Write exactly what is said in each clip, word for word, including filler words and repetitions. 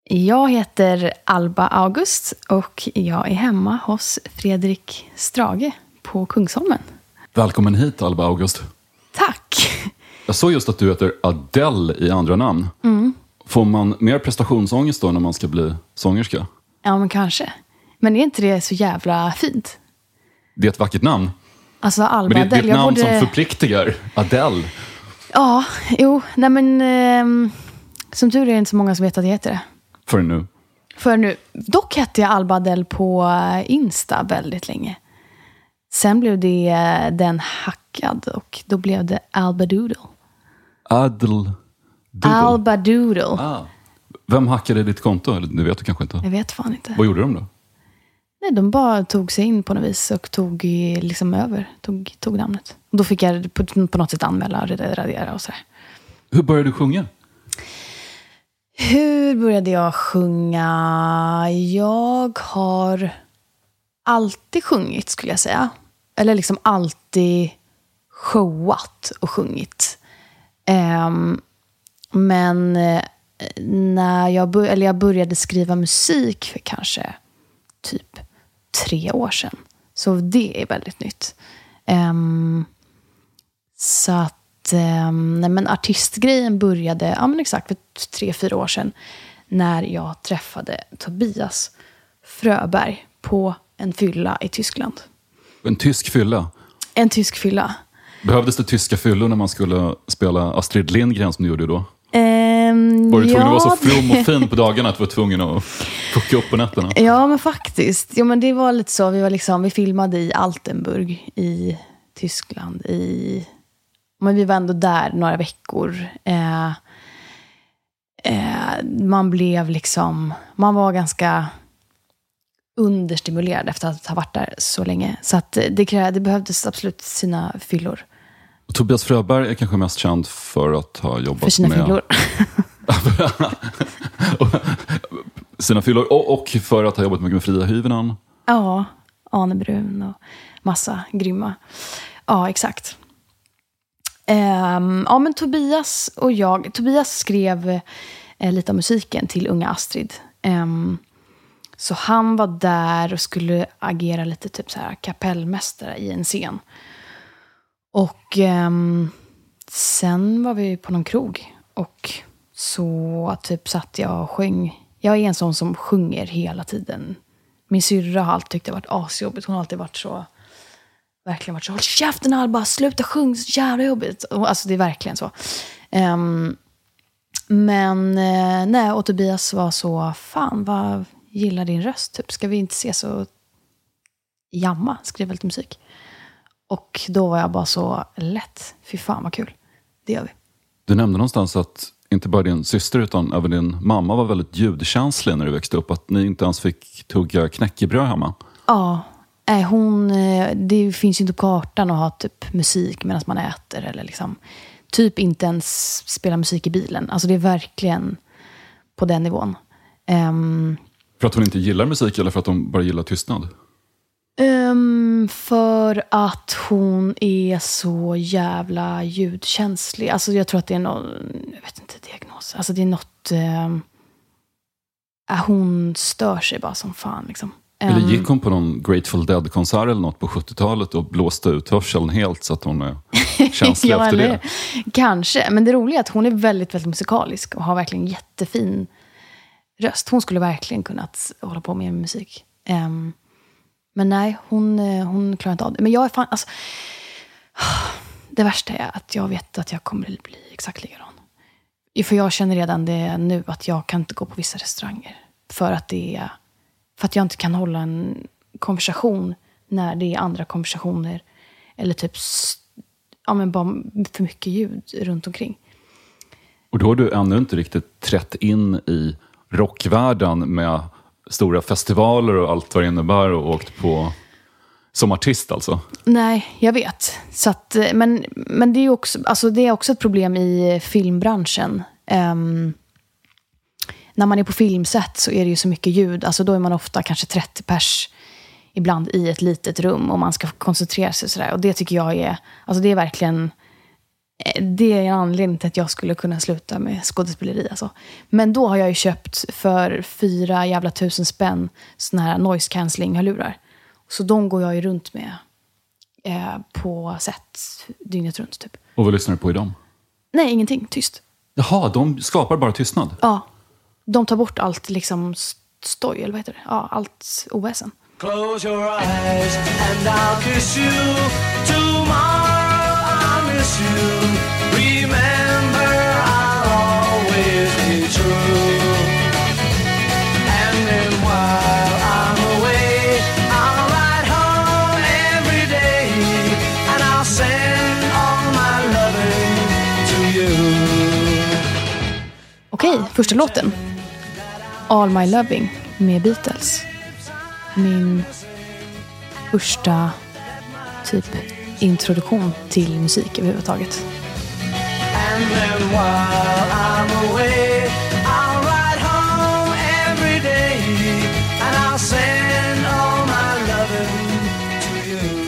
Jag heter Alba August och jag är hemma hos Fredrik Strage på Kungsholmen. Välkommen hit, Alba August. Tack! Jag såg just att du heter Adele i andra namn. Mm. Får man mer prestationsångest då när man ska bli sångerska? Ja, men kanske. Men är inte det så jävla fint? Det är ett vackert namn. Alltså Alba Men det, det är ett Adele, namn borde... som förpliktigar. Adele. Ja, jo. Nej men... Eh, som tur är det inte så många som vet att jag heter det. För nu. För nu. Dock hette jag Alba Adele på Insta väldigt länge. Sen blev det den hackad och då blev det Alba Doodle. Adele Doodle. Alba Doodle. Ah. Vem hackade ditt konto? Eller, det vet du kanske inte. Jag vet fan inte. Vad gjorde de då? Nej, de bara tog sig in på något vis och tog liksom över. Tog, tog namnet. Och då fick jag på, på något sätt anmäla och radera och sådär. Hur började du sjunga? Hur började jag sjunga? Jag har alltid sjungit, skulle jag säga. Eller liksom alltid showat och sjungit. Um, men när jag, bör- eller jag började skriva musik för kanske typ tre år sedan. Så det är väldigt nytt. Um, så att um, nej, men artistgrejen började ja, men exakt för tre, fyra år sedan. När jag träffade Tobias Fröberg på en fylla i Tyskland. En tysk fylla? En tysk fylla. Behövdes det tyska fyllor när man skulle spela Astrid Lindgren som du gjorde då? Um, var du tvungen ja, att vara så from och fin på dagarna att du var tvungen att fucka upp på nätterna? Ja, men faktiskt. Jo, men det var lite så. Vi, var liksom, vi filmade i Altenburg i Tyskland. I, men vi var ändå där några veckor. Eh, eh, man blev liksom... Man var ganska understimulerad efter att ha varit där så länge. Så att det, krävde, det behövdes absolut sina fyllor. Och Tobias Fröberg är kanske mest känd för att ha jobbat för sina med... fyllor. sina fyllor och, och för att ha jobbat med Fria Hyvönen. Ja, Arne Brun och massa grymma. Ja, exakt. Um, ja, men Tobias och jag... Tobias skrev eh, lite av musiken till Unga Astrid. Um, så han var där och skulle agera lite typ så här kapellmästare i en scen. Och um, sen var vi på någon krog. Och så typ satt jag och sjöng. Jag är en sån som sjunger hela tiden. Min syrra har alltid tyckt det har varit asjobbigt. Hon har alltid varit så... Verkligen varit så... Håll käften Alba, sluta sjung, så jävla jobbigt. Och, alltså det är verkligen så. Um, men uh, nej, och Tobias var så... Fan, vad gillar din röst? Typ, ska vi inte se så... Jamma, skriva lite musik. Och då var jag bara så lätt. Fy fan vad kul. Det gör vi. Du nämnde någonstans att inte bara din syster utan även din mamma var väldigt ljudkänslig när du växte upp. Att ni inte ens fick tugga knäckebröd hemma. Ja, hon, det finns ju inte på kartan att ha typ musik medan man äter. Eller liksom, typ inte ens spela musik i bilen. Alltså det är verkligen på den nivån. Um, för att hon inte gillar musik eller för att hon bara gillar tystnad? Um, för att hon är så jävla ljudkänslig. Alltså jag tror att det är någon, jag vet inte, diagnos. Alltså det är något, um, hon stör sig bara som fan liksom. Um, eller gick hon på någon Grateful Dead-konsert eller något på sjuttiotalet och blåste ut hörseln helt så att hon är känslig ja, efter eller, det? Kanske, men det roliga är att hon är väldigt, väldigt musikalisk och har verkligen jättefin röst. Hon skulle verkligen kunnat hålla på med musik. Um, Men nej, hon, hon klarar inte av det. Men jag är fan, alltså... Det värsta är att jag vet att jag kommer bli exakt likadan. För jag känner redan det nu att jag kan inte gå på vissa restauranger. För att det är... För att jag inte kan hålla en konversation när det är andra konversationer. Eller typ... Ja, men bara för mycket ljud runt omkring. Och då har du ännu inte riktigt trätt in i rockvärlden med... stora festivaler och allt vad det innebär och åkt på som artist alltså? Nej, jag vet. Så att, men men det, är också, alltså det är också ett problem i filmbranschen. Um, när man är på filmset så är det ju så mycket ljud. Alltså då är man ofta kanske trettio pers ibland i ett litet rum och man ska koncentrera sig sådär. Och det tycker jag är, alltså det är verkligen Det är en anledning till att jag skulle kunna sluta med skådespeleri. Alltså. Men då har jag ju köpt för fyra jävla tusen spänn såna här noise cancelling-hörlurar. Så de går jag ju runt med eh, på set dygnet runt typ. Och vad lyssnar du på i dem? Nej, ingenting. Tyst. Jaha, de skapar bara tystnad? Ja. De tar bort allt liksom stoj, eller vad heter det? Ja, allt oväsen. Close your eyes and I'll kiss you. Tomorrow I'll miss you. Remember I'll always be true. And then while I'm away, I'll ride home every day. And I'll send all my loving to you. Okej, första låten. All My Loving med Beatles. Min första typ introduktion till musik överhuvudtaget. And then while I'm away, I'll ride home every day. And I'll send all my loving to you.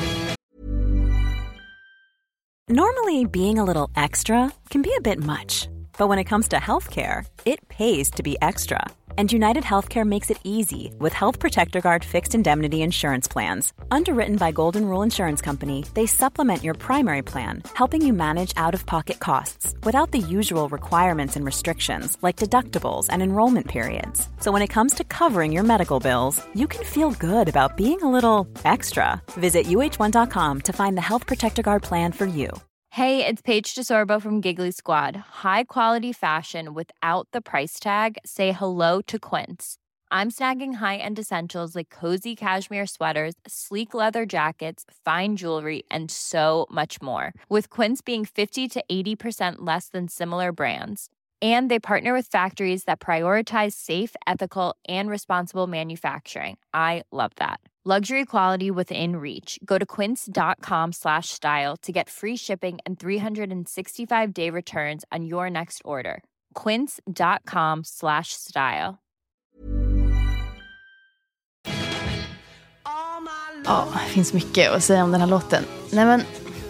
Normally, being a little extra can be a bit much. But when it comes to healthcare, it pays to be extra. And United Healthcare makes it easy with Health Protector Guard fixed indemnity insurance plans. Underwritten by Golden Rule Insurance Company, they supplement your primary plan, helping you manage out-of-pocket costs without the usual requirements and restrictions like deductibles and enrollment periods. So when it comes to covering your medical bills, you can feel good about being a little extra. Visit U H one dot com to find the Health Protector Guard plan for you. Hey, it's Paige DeSorbo from Giggly Squad. High quality fashion without the price tag. Say hello to Quince. I'm snagging high-end essentials like cozy cashmere sweaters, sleek leather jackets, fine jewelry, and so much more. With Quince being fifty to eighty percent less than similar brands. And they partner with factories that prioritize safe, ethical, and responsible manufacturing. I love that. Luxury quality within reach. Go to quince.com slash style to get free shipping and three sixty-five day returns on your next order. Quince.com slash style. Ja, det finns mycket att säga om den här låten. Nej, men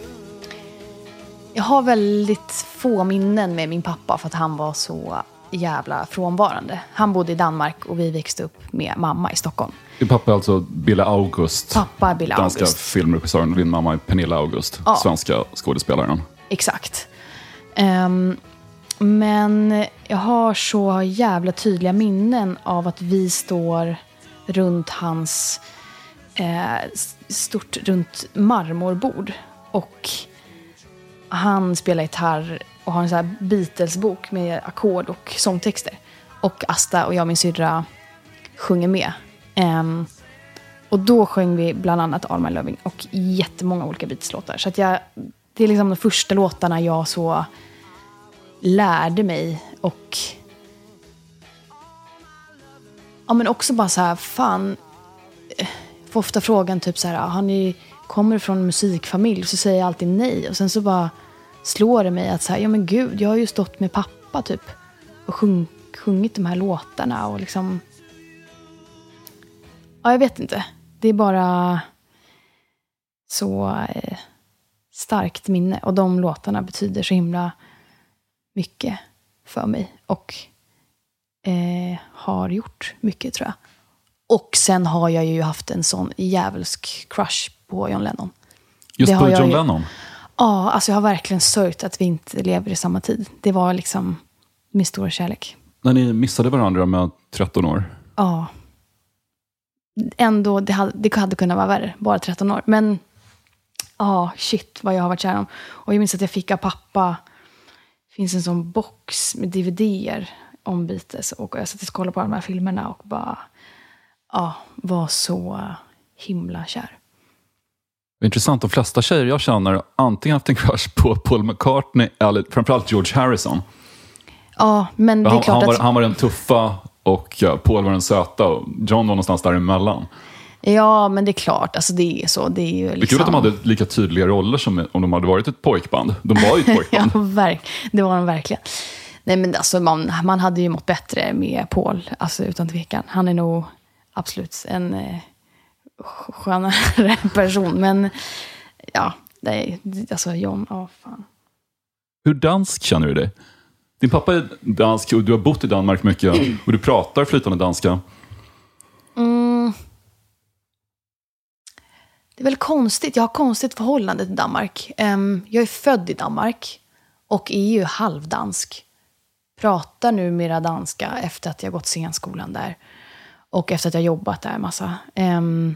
jag har väldigt få minnen med min pappa för att han var så jävla frånvarande. Han bodde i Danmark och vi växte upp med mamma i Stockholm. Din pappa är alltså Bille August. Pappa är Bille danska August. filmregissören, och din mamma är Pernilla August, ja. Svenska skådespelaren. Exakt. Um, men jag har så jävla tydliga minnen av att vi står runt hans eh, stort runt marmorbord. Och han spelar gitarr och har en sån här Beatles-bok med ackord och sångtexter. Och Asta och jag och min syrra sjunger med. Um, och då sjöng vi bland annat All My Loving och jättemånga olika Beatles-låtar. Så att jag, det är liksom de första låtarna jag så lärde mig. Och ja, men också bara så här, fan, jag får ofta frågan typ så här, har ni kommer från en musikfamilj? Så säger jag alltid nej. Och sen så bara slår det mig att så här, ja men gud, jag har ju stått med pappa typ och sjung, sjungit de här låtarna och liksom, ja, jag vet inte. Det är bara så eh, starkt minne. Och de låtarna betyder så himla mycket för mig. Och eh, har gjort mycket, tror jag. Och sen har jag ju haft en sån jävelsk crush på John Lennon. Just det på har John jag ju, Lennon? Ja, alltså jag har verkligen sörjt att vi inte lever i samma tid. Det var liksom min stora kärlek. När ni missade varandra med tretton år? Ja. Ändå, det hade, det hade kunnat vara värre, bara tretton år. Men, ja, shit vad jag har varit kär om. Och jag minns att jag fick av pappa, finns en sån box med D V D-er om Beatles. Och jag satt och kollade på de här filmerna och bara, ja, var så himla kär. Det är intressant, de flesta tjejer jag känner har antingen haft en crush på Paul McCartney eller framförallt George Harrison. Ja, men det är han, klart han att... Var, han var den tuffa och Paul var den söta och John var någonstans däremellan. Ja, men det är klart. Alltså det är så. Det är ju liksom... Det är kul att de hade lika tydliga roller som om de hade varit ett pojkband. De var ju ett pojkband. Ja, verk... det var de verkligen. Nej, men alltså man, man hade ju mått bättre med Paul. Alltså utan tvekan. Han är nog absolut en eh, skönare person. Men ja, det är, alltså John, ja fan. Hur dansk känner du dig? Din pappa är dansk och du har bott i Danmark mycket och du pratar flytande danska. Mm. Det är väl konstigt. Jag har konstigt förhållande till Danmark. Um, jag är född i Danmark och är ju halvdansk. Pratar numera danska efter att jag gått scenskolan där. Och efter att jag jobbat där en massa. Um,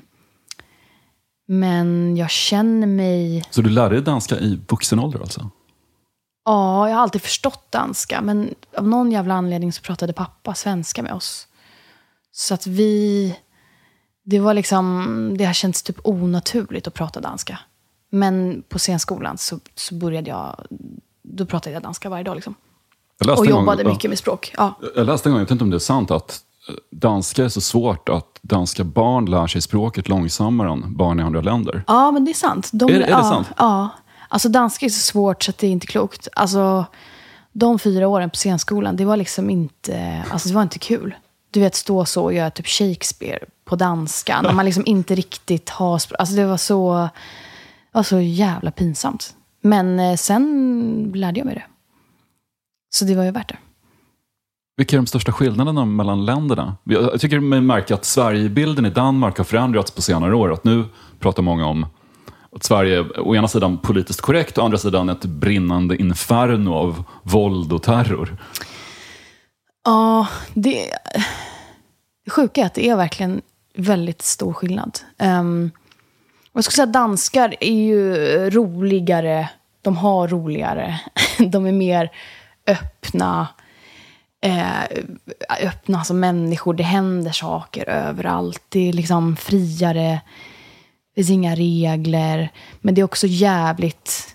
men jag känner mig... Så du lärde dig danska i vuxen ålder alltså? Ja, jag har alltid förstått danska. Men av någon jävla anledning så pratade pappa svenska med oss. Så att vi... Det var liksom... Det har känts typ onaturligt att prata danska. Men på scenskolan så, så började jag... Då pratade jag danska varje dag liksom. Och jobbade gång, mycket med språk. Ja. Jag läste en gång, jag vet inte om det är sant, att danska är så svårt att danska barn lär sig språket långsammare än barn i andra länder. Ja, men det är sant. De, är, är ja, det sant? Ja. Alltså danska är så svårt så att det är inte klokt. Alltså de fyra åren på scenskolan, det var liksom inte... Alltså det var inte kul. Du vet, stå så och göra typ Shakespeare på danska. När man liksom inte riktigt har... Alltså det var så... Det var så jävla pinsamt. Men eh, sen lärde jag mig det. Så det var ju värt det. Vilka är de största skillnaderna mellan länderna? Jag tycker man märker att Sverigebilden i Danmark har förändrats på senare år. Att nu pratar många om att Sverige är å ena sidan politiskt korrekt och å andra sidan ett brinnande inferno av våld och terror. Ja, det, det sjuka är att det är verkligen väldigt stor skillnad. Um, jag skulle säga att danskar är ju roligare. De har roligare. De är mer öppna. Eh, öppna som människor. Det händer saker överallt. Det är liksom friare. Det finns inga regler. Men det är också jävligt...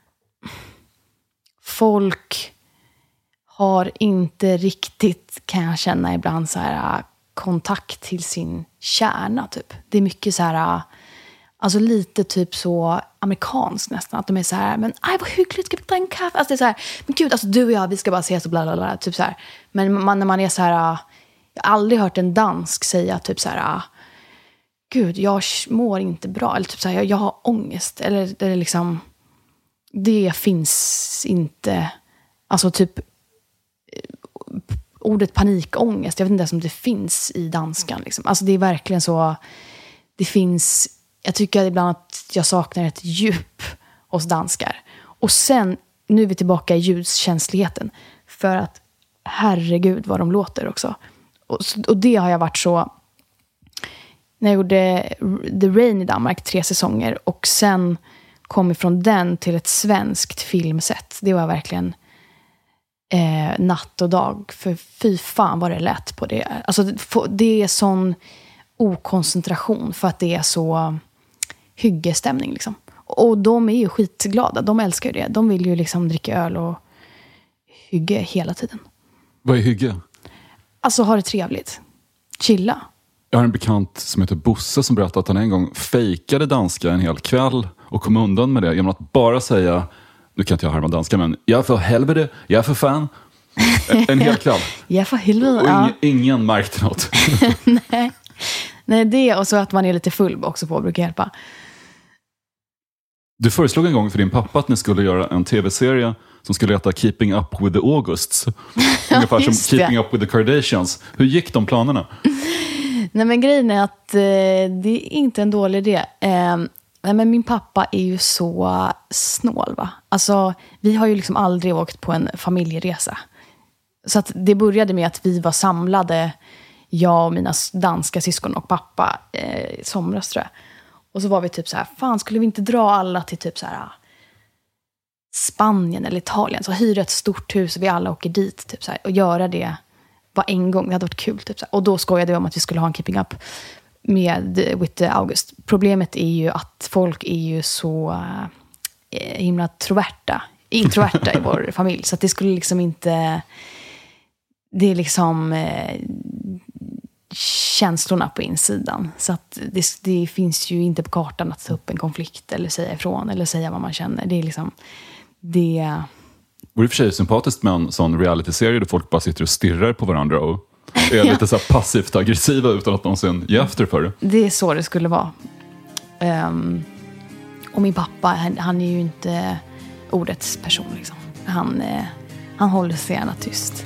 Folk har inte riktigt, kan jag känna ibland, så här, kontakt till sin kärna typ. Det är mycket så här... Alltså lite typ så amerikanskt nästan. Att de är så här, men aj vad hyggligt, ska vi ta en kaffe? Alltså det är så här, men gud, alltså du och jag, vi ska bara ses och bla bla bla. Typ så här. Men man, när man är så här, jag har aldrig hört en dansk säga typ så här, gud, jag mår inte bra. Eller typ så här, jag, jag har ångest. Eller det är liksom, det finns inte, alltså typ ordet panikångest. Jag vet inte ens om det finns i danskan. Liksom. Alltså det är verkligen så, det finns... Jag tycker ibland att jag saknar ett djup hos danskar. Och sen, nu är vi tillbaka i ljudskänsligheten. För att, herregud vad de låter också. Och, och det har jag varit så... När jag gjorde The Rain i Danmark, tre säsonger. Och sen kom ifrån den till ett svenskt filmsätt. Det var verkligen eh, natt och dag. För fy fan vad det lät på det. Alltså det är sån okoncentration för att det är så... hyggestämning liksom. Och de är ju skitglada. De älskar ju det. De vill ju liksom dricka öl och hygge hela tiden. Vad är hygge? Alltså ha det trevligt. Chilla. Jag har en bekant som heter Bosse som berättade att han en gång fejkade danska en hel kväll och kom undan med det genom att bara säga, nu kan inte jag härma danska, men jag för helvete, jag för fan. En hel kväll. Jag för helvete. Och ja. ingen, ingen märkte något. Nej. Nej, det och så att man är lite full också på brukar hjälpa. Du föreslog en gång för din pappa att ni skulle göra en tv-serie som skulle heta Keeping Up with the Augusts. Ungefär som Keeping Up with the Kardashians. Hur gick de planerna? Nej, men grejen är att eh, det är inte en dålig idé. Eh, nej, men min pappa är ju så snål, va? Alltså, vi har ju liksom aldrig åkt på en familjeresa. Så att det började med att vi var samlade, jag och mina danska syskon och pappa, eh, somras tror jag. Och så var vi typ så här, fan skulle vi inte dra alla till typ så här Spanien eller Italien, så hyra ett stort hus och vi alla åker dit typ så här, och göra det bara en gång. Det hade varit kul typ så här. Och då skojade vi om att vi skulle ha en Keeping Up med with the August. Problemet är ju att folk är ju så eh, himla troverta, introverta i vår familj, så att det skulle liksom inte, det är liksom eh, känslorna på insidan. Så att det, det finns ju inte på kartan att ta upp en konflikt eller säga ifrån eller säga vad man känner. Det är liksom det. Vore i och för sig sympatiskt med en sån reality-serie där folk bara sitter och stirrar på varandra och är ja. lite så här passivt aggressiva utan att någonsin ge efter för det. Det är så det skulle vara. Um, och min pappa, han, han är ju inte ordets person liksom. Han, eh, han håller sig gärna tyst.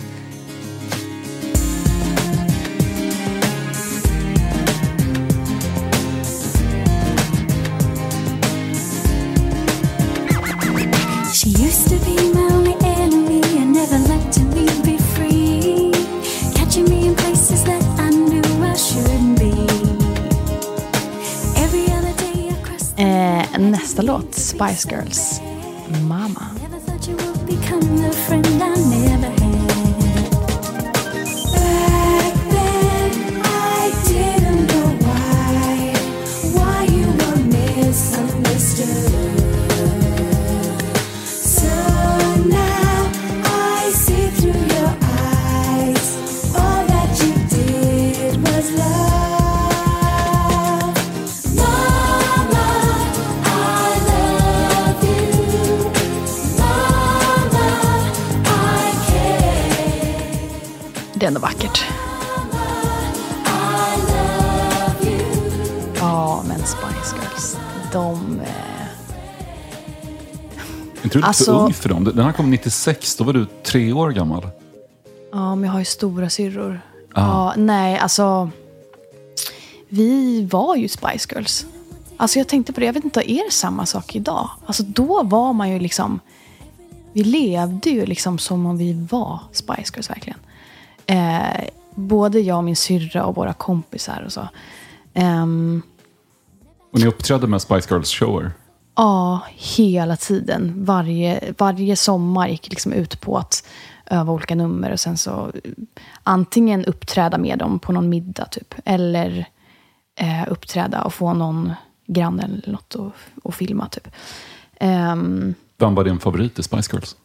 She used to be my only enemy. I never let to leave be free. Catching me in places that I knew I shouldn't be. Every other day I crossed Eh, nästa låt, Spice Girls, Mama. Never thought you would become the friend I never had. Back then I didn't know why, why you were misunderstood. So now I see through your eyes. All that you did was love. Mama, I love you. Mama, I care. Det är ändå vackert. I love you. Ja, men Spice Girls, de... Eh, Jag tror du är Alltså- för ung för dem. Den här kom nittiosex, då var du tre år gammal. ja, men jag har ju stora syrror. Ja, nej, alltså... Vi var ju Spice Girls. Alltså jag tänkte på det, jag vet inte, är det samma sak idag? Alltså då var man ju liksom... Vi levde ju liksom som om vi var Spice Girls verkligen. Eh, både jag och min syrra och våra kompisar och så. Ehm, Och ni uppträdde med Spice Girls shower. Ja, hela tiden. Varje, varje sommar gick liksom ut på att öva olika nummer och sen så antingen uppträda med dem på någon middag typ. Eller eh, uppträda och få någon granne eller något och, och filma typ. Ehm, Vem var din favorit i Spice Girls?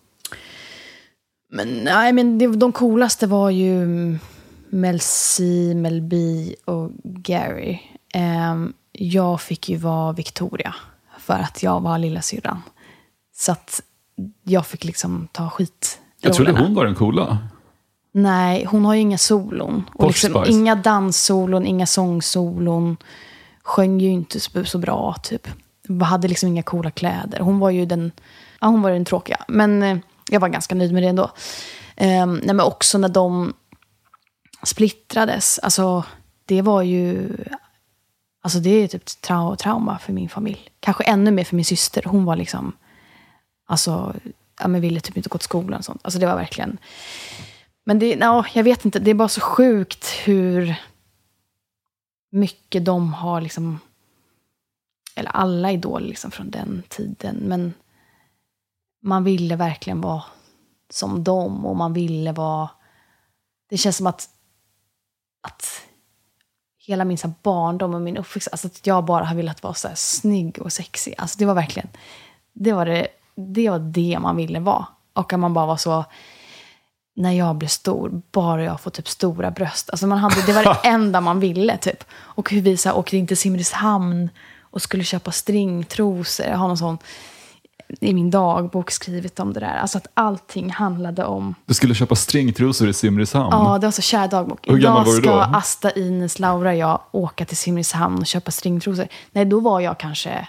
men nej, men det, de coolaste var ju Mel C, Mel B och Gary. Ehm, jag fick ju vara Victoria för att jag var lilla syrran. Så att jag fick liksom ta skit. Jag trodde hon var den coola. Nej, hon har ju inga solon. Och Posh liksom Spice. inga danssolon, inga sångsolon. Sjöng ju inte så, så bra typ. Hade liksom inga coola kläder. Hon var ju den, ja, hon var den tråkiga. Men eh, jag var ganska nöjd med det ändå. Eh, nej, men också när de splittrades. Alltså det var ju... Alltså det är typ trau- trauma för min familj. Kanske ännu mer för min syster. Hon var liksom... Alltså, ja, men ville typ inte gå till skolan och sånt. Alltså det var verkligen... Men det, ja, jag vet inte, det är bara så sjukt hur mycket de har liksom... Eller alla idoler liksom från den tiden. Men man ville verkligen vara som dem. Och man ville vara... Det känns som att... att hela min så här barndom och min uppväxt, alltså att jag bara har velat vara så här snygg och sexig. Alltså det var verkligen, det var det, det var det man ville vara. Och att man bara var så, när jag blev stor, bara jag får typ stora bröst. Alltså man hade, det var det enda man ville typ. Och hur vi så här åkte in till Simrishamn och skulle köpa stringtrosor. Jag har någon sån i min dagbok skrivit om det där. Alltså att allting handlade om... Du skulle köpa stringtrosor i Simrishamn. Ja, det var så kär dagbok. Hur gammal var du då? Idag ska Asta, Ines, Laura och jag åka till Simrishamn och köpa stringtrosor. Nej, då var jag kanske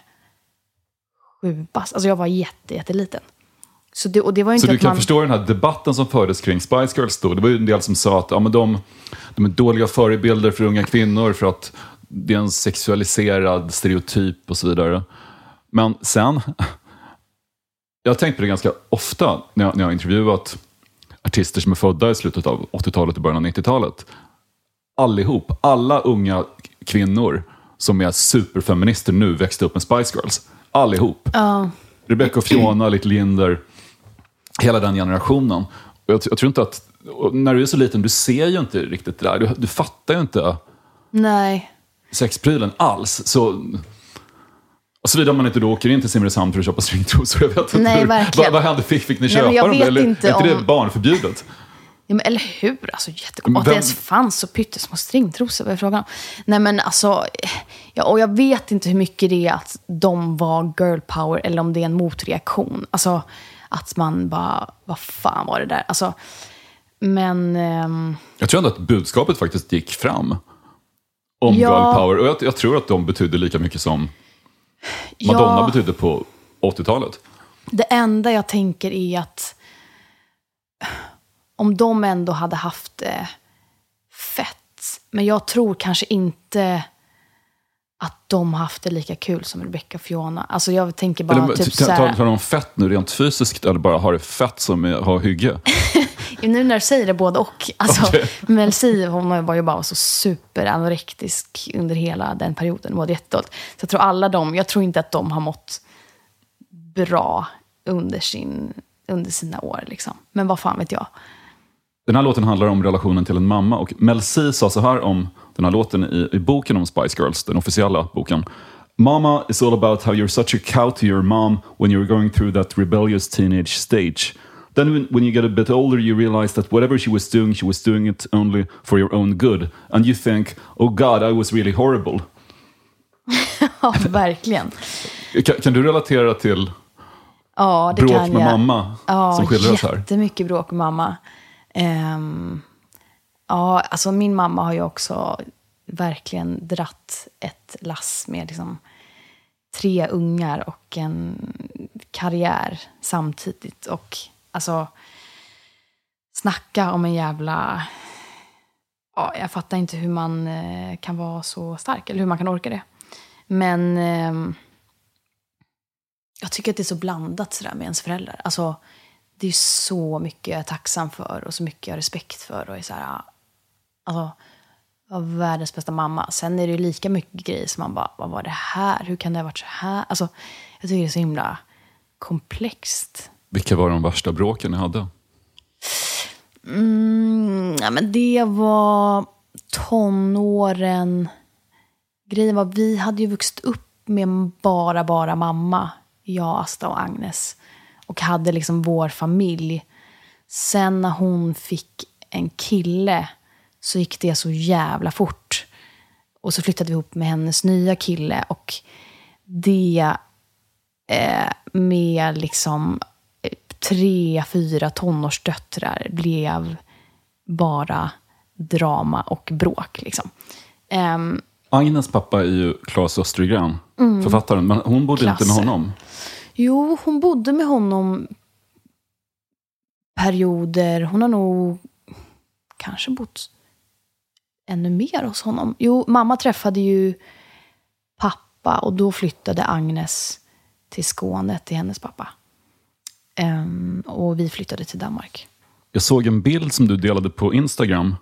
sju bast. Alltså jag var jätte, jätteliten. Så det, och det var ju inte Så du att kan man... förstå den här debatten som fördes kring Spice Girls då. Det var ju en del som sa att ja, men de, de är dåliga förebilder för unga kvinnor för att det är en sexualiserad stereotyp och så vidare. Men sen... Jag har tänkt på det ganska ofta när jag, när jag har intervjuat artister som är födda i slutet av åttiotalet och början av nittiotalet. Allihop, alla unga kvinnor som är superfeminister nu växte upp med Spice Girls. Allihop. Ja. Rebecca och Fiona, Little Jinder, hela den generationen. Och jag, jag tror inte att, och när du är så liten, du ser ju inte riktigt det där. Du, du fattar ju inte Nej. sexprylen alls. Så... Och såvida man inte då åker in till Simrishamn för att köpa stringtrosor. Jag vet inte Nej, hur, verkligen. vad, vad hände? Fick, fick ni Nej, köpa men jag dem? vet Eller inte är inte om- det barnförbjudet? Ja, men eller hur? Alltså jättekonstigt. Men Att det vem- ens fanns så pyttesmå stringtrosor, vad är frågan? Nej men alltså, ja, och jag vet inte hur mycket det är att de var girl power eller om det är en motreaktion. Alltså att man bara, vad fan var det där? Alltså, men... ehm, Jag tror ändå att budskapet faktiskt gick fram om Ja. girl power. Och jag, jag tror att de betydde lika mycket som Madonna Ja. betydde på åttiotalet. Det enda jag tänker är att om de ändå hade haft det fett. Men jag tror kanske inte att de haft det lika kul som Rebecca och Fiona. Alltså jag tänker bara eller, typ t- så här... Talar de om fett nu rent fysiskt eller bara har det fett som är, har hygge? Nu när du säger det både och. Alltså, Okay. Mel C, hon var ju bara så superanorektisk under hela den perioden. Det var jättedåligt. Så jag tror alla de, jag tror inte att de har mått bra under, sin, under sina år. Liksom. Men vad fan vet jag. Den här låten handlar om relationen till en mamma. Och Mel C sa så här om den här låten i, i boken om Spice Girls, den officiella boken. Mama is all about how you're such a cow to your mom when you're going through that rebellious teenage stage. Then when, when you get a bit older you realize that whatever she was doing, she was doing it only for your own good. And you think, oh God, I was really horrible. Ja, verkligen. Kan, kan du relatera till Ja, det bråk kan med jag. mamma Ja, som skildras här? Jättemycket bråk med mamma. Um, ja, alltså min mamma har ju också verkligen dratt ett lass med liksom tre ungar och en karriär samtidigt. Och alltså, snacka om en jävla... Ja, jag fattar inte hur man eh, kan vara så stark, eller hur man kan orka det. Men eh, jag tycker att det är så blandat sådär med ens föräldrar. Alltså, det är så mycket jag är tacksam för och så mycket jag har respekt för. Och är så här, alltså, jag var världens bästa mamma. Sen är det ju lika mycket grejer som man bara, vad var det här? Hur kan det ha varit så här? Alltså, jag tycker det är så himla komplext. Vilka var de värsta bråken ni hade? Mm, ja, men det var tonåren. Grejen var, vi hade ju vuxit upp med bara, bara mamma. Jag, Asta och Agnes. Och hade liksom vår familj. Sen när hon fick en kille så gick det så jävla fort. Och så flyttade vi ihop med hennes nya kille. Och det eh, med liksom tre, fyra tonårsdöttrar blev bara drama och bråk. Liksom. Um, Agnes pappa är ju Claes Östergren, mm. författaren. Men hon bodde Klasse. inte med honom. Jo, hon bodde med honom perioder. Hon har nog kanske bott ännu mer hos honom. Jo, mamma träffade ju pappa och då flyttade Agnes till Skåne till hennes pappa. Um, och vi flyttade till Danmark. Jag såg en bild som du delade på Instagram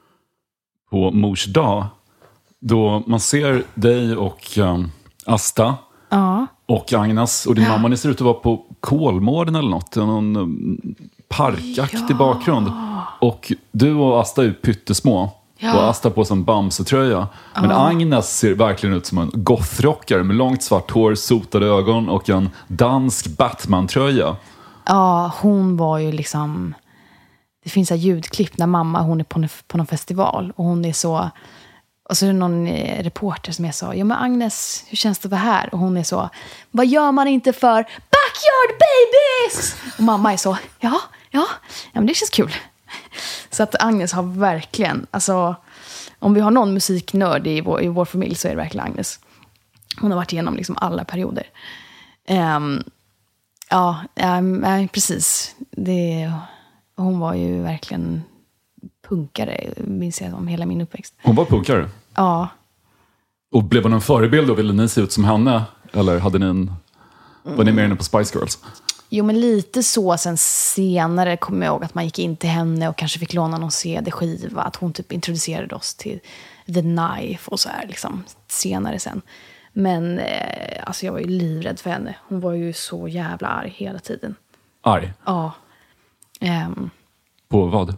på mors dag. Då man ser dig och um, Asta ja. och Agnes och din ja. mamma. Ni ser ut att vara på Kolmården eller något. Någon um, parkaktig ja. bakgrund. Och du och Asta är pyttesmå. Ja. Och Asta på en Bamse-tröja. Men ja. Agnes ser verkligen ut som en gothrockare med långt svart hår, sotade ögon och en dansk Batman-tröja. Ja, hon var ju liksom... Det finns så här ljudklipp när mamma, hon är på, på någon festival. Och hon är så... Och så är det någon reporter som är så... Ja men Agnes, hur känns det att vara här? Och hon är så... Vad gör man inte för backyard babies? Och mamma är så... Ja, ja, ja men det känns kul. Så att Agnes har verkligen... Alltså, om vi har någon musiknörd i vår, i vår familj så är det verkligen Agnes. Hon har varit igenom liksom alla perioder. Um, ja, um, precis. Det... Hon var ju verkligen punkare, minns jag om hela min uppväxt. Hon var punkare? Ja. Och blev hon en förebild och ville ni se ut som henne? Eller hade ni en... Var ni med henne på Spice Girls? Jo, men lite så. Sen senare kommer jag ihåg att man gick in till henne och kanske fick låna någon C D-skiva. Att hon typ introducerade oss till The Knife och så här liksom. Senare sen. Men eh, alltså jag var ju livrädd för henne. Hon var ju så jävla arg hela tiden. Arg? Ja. Um, på vad?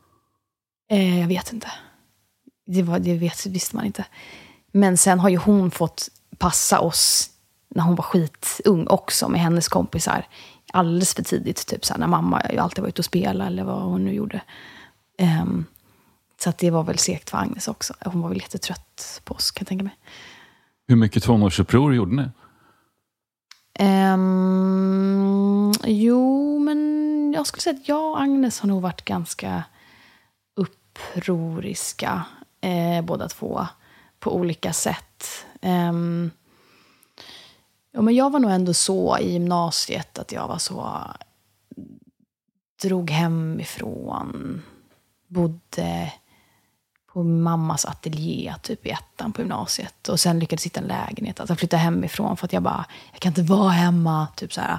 Eh, jag vet inte. Det, var, det vet, visste man inte. Men sen har ju hon fått passa oss när hon var skitung också med hennes kompisar. Alldeles för tidigt, typ så här, när mamma ju alltid var ute och spela eller vad hon nu gjorde. Um, så att det var väl segt för Agnes också. Hon var väl jättetrött på oss, kan jag tänka mig. Hur mycket tonårsuppror gjorde ni? Um, jo, men jag skulle säga att jag och Agnes har nog varit ganska upproriska. Eh, båda två. På olika sätt. Um, ja, men jag var nog ändå så i gymnasiet att jag var så drog hemifrån. Bodde på mammas ateljé typ i ettan på gymnasiet. Och sen lyckades hitta en lägenhet. Alltså jag flyttade hemifrån för att jag bara, jag kan inte vara hemma. Typ så här.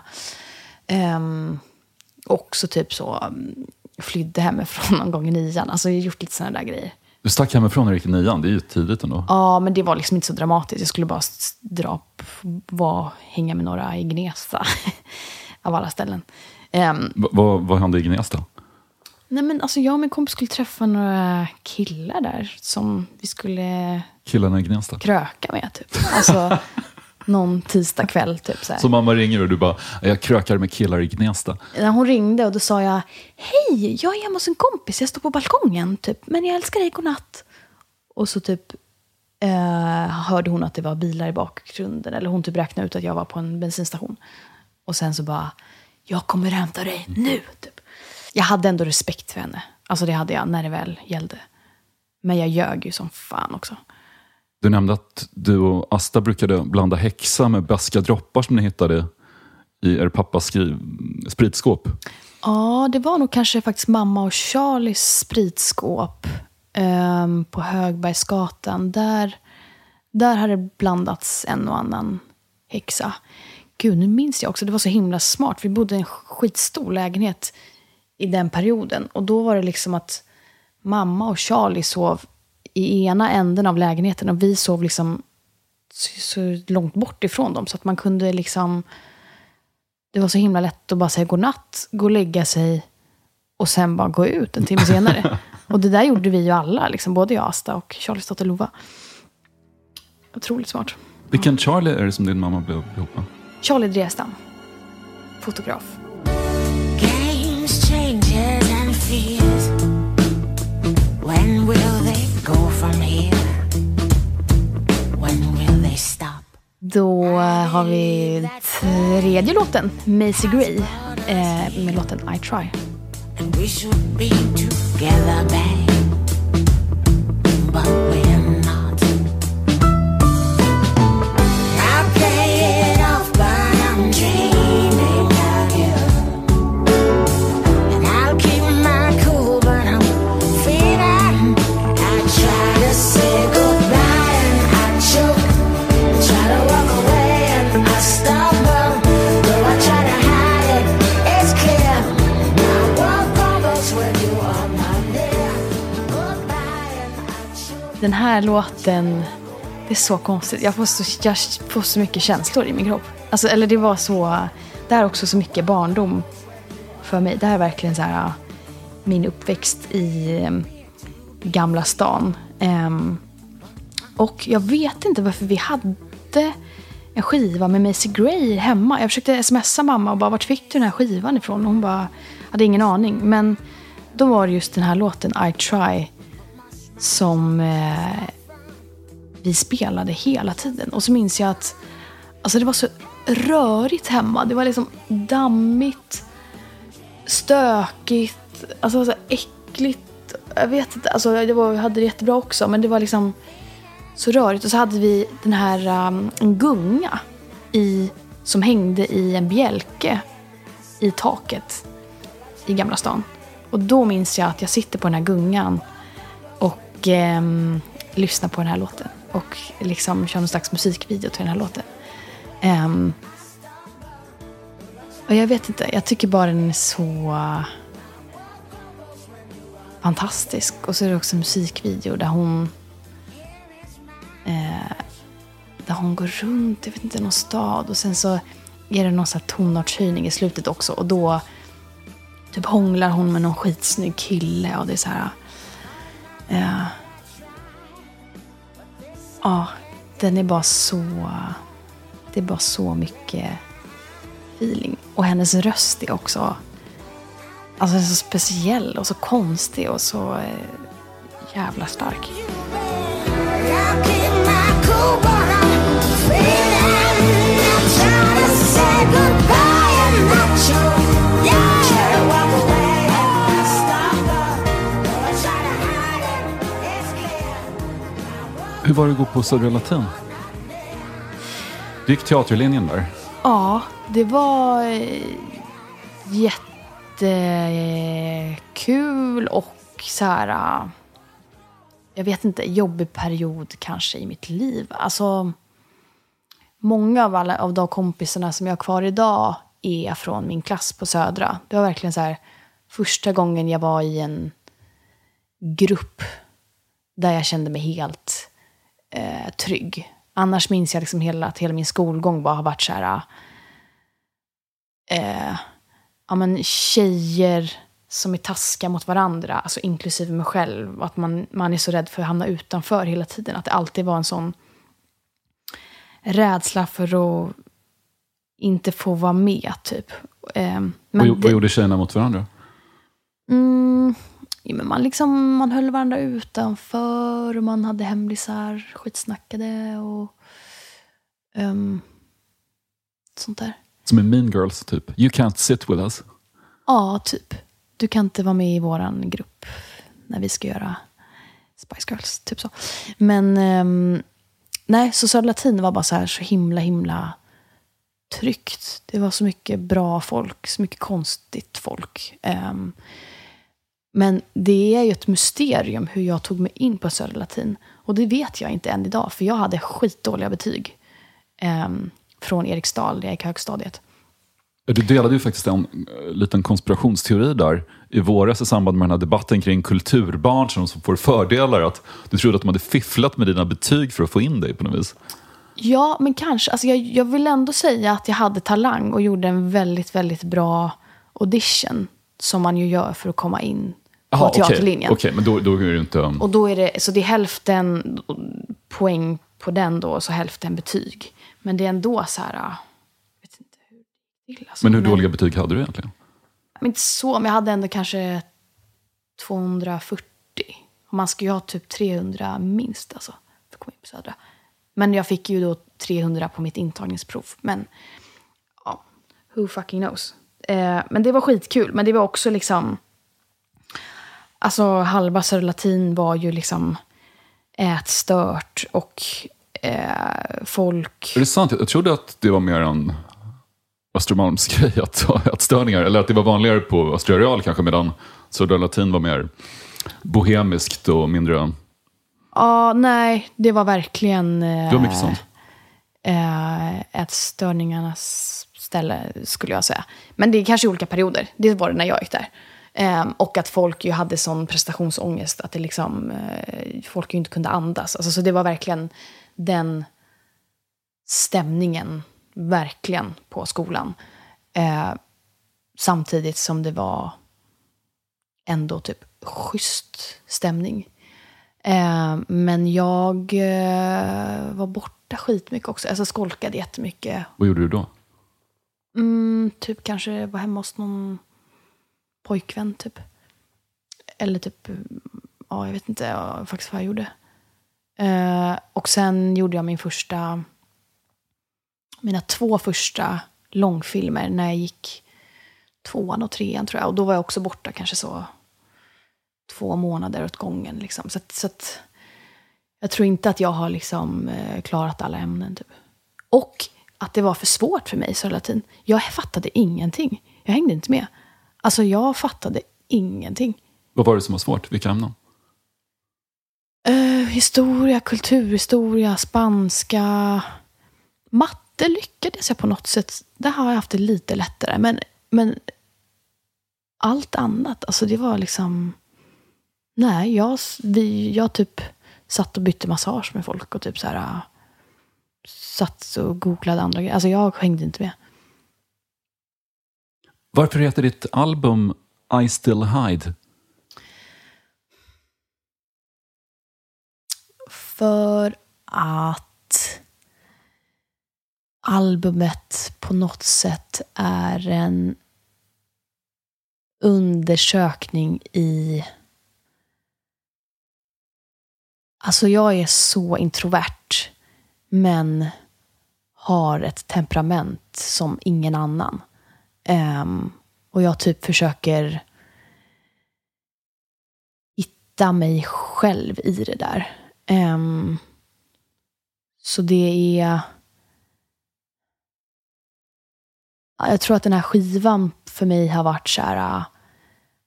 Um, också typ så, flydde hemifrån någon gång i nian. Alltså jag har gjort lite sådana där grejer. Du stack hemifrån när du gick i nian, det är ju tidigt ändå. Ja, men det var liksom inte så dramatiskt. Jag skulle bara dra, var, hänga med några i Gnesta. Av alla ställen. Um, v- vad, vad hände i Gnesta? Nej men alltså jag och min kompis skulle träffa några killar där. Som vi skulle Killarna i Gnesta? kröka med typ. Alltså någon tisdag kväll typ så här. Så mamma ringer och du bara, jag krökar med killar i Gnesta. När hon ringde och då sa jag, hej, jag är hemma hos en kompis, jag står på balkongen typ, men jag älskar dig, godnatt. Och så typ eh, hörde hon att det var bilar i bakgrunden, eller hon typ räknade ut att jag var på en bensinstation. Och sen så bara, jag kommer hämta dig nu typ. Jag hade ändå respekt för henne, alltså det hade jag när det väl gällde. Men jag ljög ju som fan också. Du nämnde att du och Asta brukade blanda häxa med beska droppar som ni hittade i er pappas skriv, spritskåp. Ja, det var nog kanske faktiskt mamma och Charlies spritskåp um, på Högbergsgatan. Där, där hade det blandats en och annan häxa. Gud, nu minns jag också. Det var så himla smart. Vi bodde i en skitstor lägenhet i den perioden. Och då var det liksom att mamma och Charlie sov i ena änden av lägenheten. Och vi sov liksom så, så långt bort ifrån dem. Så att man kunde liksom... Det var så himla lätt att bara säga godnatt, gå och lägga sig och sen bara gå ut en timme senare. Och det där gjorde vi ju alla, liksom, både jag, Asta och Charlies dotter Lova. Otroligt smart. Vilken Charlie är det som din mamma blev ihop med? Charlie Dresden, fotograf. Games, changes and fears. When will they go from here? When will they stop? Då har vi tredje låten, Macy Gray, eh, med låten I Try. And we should be together, babe. But we're not. I play it off, but I'm dreaming of you. And I'll keep my cool, but I'm feeling. I try to say goodbye and I choke. I try to walk away and I stumble. Though I try to hide it, it's clear. I walk on those where you are not there. Goodbye and I choke. Den här låten, det är så konstigt. Jag får så, jag får så mycket känslor i min kropp. Alltså, eller det var så, det här är också så mycket barndom för mig. Det här är verkligen så här min uppväxt i um, Gamla stan. Um, och jag vet inte varför vi hade en skiva med Macy Gray hemma. Jag försökte smsa mamma och bara, vart fick du den här skivan ifrån? Och hon bara, hade ingen aning. Men då var det just den här låten I Try som eh, vi spelade hela tiden. Och så minns jag att alltså det var så rörigt hemma. Det var liksom dammigt, stökigt, alltså så äckligt. Jag vet inte, alltså det var, jag hade det jättebra också, men det var liksom så rörigt. Och så hade vi den här um, en gunga i, som hängde i en bjälke i taket i Gamla stan. Och då minns jag att jag sitter på den här gungan och eh, lyssnar på den här låten. Och liksom kör någon slags musikvideo till den här låten. Um, och jag vet inte, jag tycker bara den är så fantastisk. Och så är det också en musikvideo där hon eh, där hon går runt, jag vet inte, någon stad. Och sen så är det någon sån här tonartshöjning i slutet också. Och då typ hånglar hon med någon skitsnygg kille. Och det är så här... Eh, ja, den är bara så... Det är bara så mycket feeling. Och hennes röst är också... Alltså så speciell och så konstig och så eh, jävla stark. I keep my cool, but I'm feeling. I try to say goodbye and not choke. Yeah. Try to walk away and I stumble. Though I try to hide it, it's clear. Hur var det att gå på Södra Latin? Du gick teaterlinjen där. Ja, det var eh, jätte jättekul och så här, jag vet inte, jobbig period kanske i mitt liv. Alltså, många av alla av de kompisarna som jag har kvar idag är från min klass på Södra. Det var verkligen så här, första gången jag var i en grupp där jag kände mig helt eh, trygg. Annars minns jag liksom hela, att hela min skolgång bara har varit så här, eh, ja, men tjejer som är taskiga mot varandra, alltså inklusive mig själv, att man, man är så rädd för att hamna utanför hela tiden, att det alltid var en sån rädsla för att inte få vara med typ. Eh, men vad, det, vad gjorde tjejerna mot varandra? Mm, ja, men man, liksom, man höll varandra utanför och man hade hemlisar, skitsnackade och um, sånt där. Som i Mean Girls typ. You can't sit with us. Ja, typ. Du kan inte vara med i våran grupp när vi ska göra Spice Girls, typ så. Men um, nej, så Södra Latin var bara så här så himla, himla tryggt. Det var så mycket bra folk, så mycket konstigt folk. Um, men det är ju ett mysterium hur jag tog mig in på Södra Latin. Och det vet jag inte än idag, för jag hade skitdåliga betyg um, från Eriksdal, där jag gick högstadiet. Du delade ju faktiskt en liten konspirationsteori där i våras i samband med den här debatten kring kulturbarn som får fördelar, att du trodde att de hade fifflat med dina betyg för att få in dig på något vis. Ja, men kanske. Alltså jag, jag vill ändå säga att jag hade talang och gjorde en väldigt, väldigt bra audition som man ju gör för att komma in på Aha, teaterlinjen. Okej, okay, okay, men då, då är det inte... Och då är det, så det är hälften poäng på den då, så hälften betyg. Men det är ändå så här... Jag vet inte hur det är. Alltså, men hur men, dåliga betyg hade du egentligen? Men inte så, men jag hade ändå kanske tvåhundrafyrtio. Och man ska ju ha typ trehundra minst alltså, för att komma in på Södra. Men jag fick ju då trehundra på mitt intagningsprov. Men ja, who fucking knows. Eh, men det var skitkul. Men det var också liksom... Alltså halva Södra Latin var ju liksom ätstört. Och eh, folk... Är det sant? Jag trodde att det var mer en Östermalms grej att ha ätstörningar. Eller att det var vanligare på Östra Real kanske, medan Södra Latin var mer bohemiskt och mindre... Ja, nej, det var verkligen eh, det var mycket sånt. Eh, ätstörningarnas ställe, skulle jag säga. Men det är kanske olika perioder. Det var det när jag gick där. Eh, och att folk ju hade sån prestationsångest att det liksom, eh, folk ju inte kunde andas. Alltså, så det var verkligen den stämningen, verkligen, på skolan. Eh, samtidigt som det var ändå typ schysst stämning. Eh, men jag eh, var borta skitmycket också. Alltså skolkade jättemycket. Vad gjorde du då? Mm, typ kanske var hemma hos någon pojkvän typ. Eller typ, ja jag vet inte ja, faktiskt vad jag gjorde. Eh, och sen gjorde jag min första, mina två första långfilmer när jag gick tvåan och trean tror jag. Och då var jag också borta kanske så två månader åt gången liksom. Så att, så att jag tror inte att jag har liksom eh, klarat alla ämnen typ. Och att det var för svårt för mig så latin. Jag fattade ingenting. Jag hängde inte med. Alltså jag fattade ingenting. Vad var det som var svårt? Vilka ämnen? Uh, historia, kulturhistoria, spanska. Matte lyckades jag på något sätt. Där har jag haft det lite lättare. Men, men allt annat, alltså det var liksom... Nej, jag, vi, jag typ satt och bytte massage med folk och typ så här satt och googlade andra grejer. Alltså jag hängde inte med. Varför heter ditt album I Still Hide? För att albumet på något sätt är en undersökning i... Alltså jag är så introvert, men har ett temperament som ingen annan. Um, och jag typ försöker hitta mig själv i det där. Um, så det är... Jag tror att den här skivan för mig har varit så här...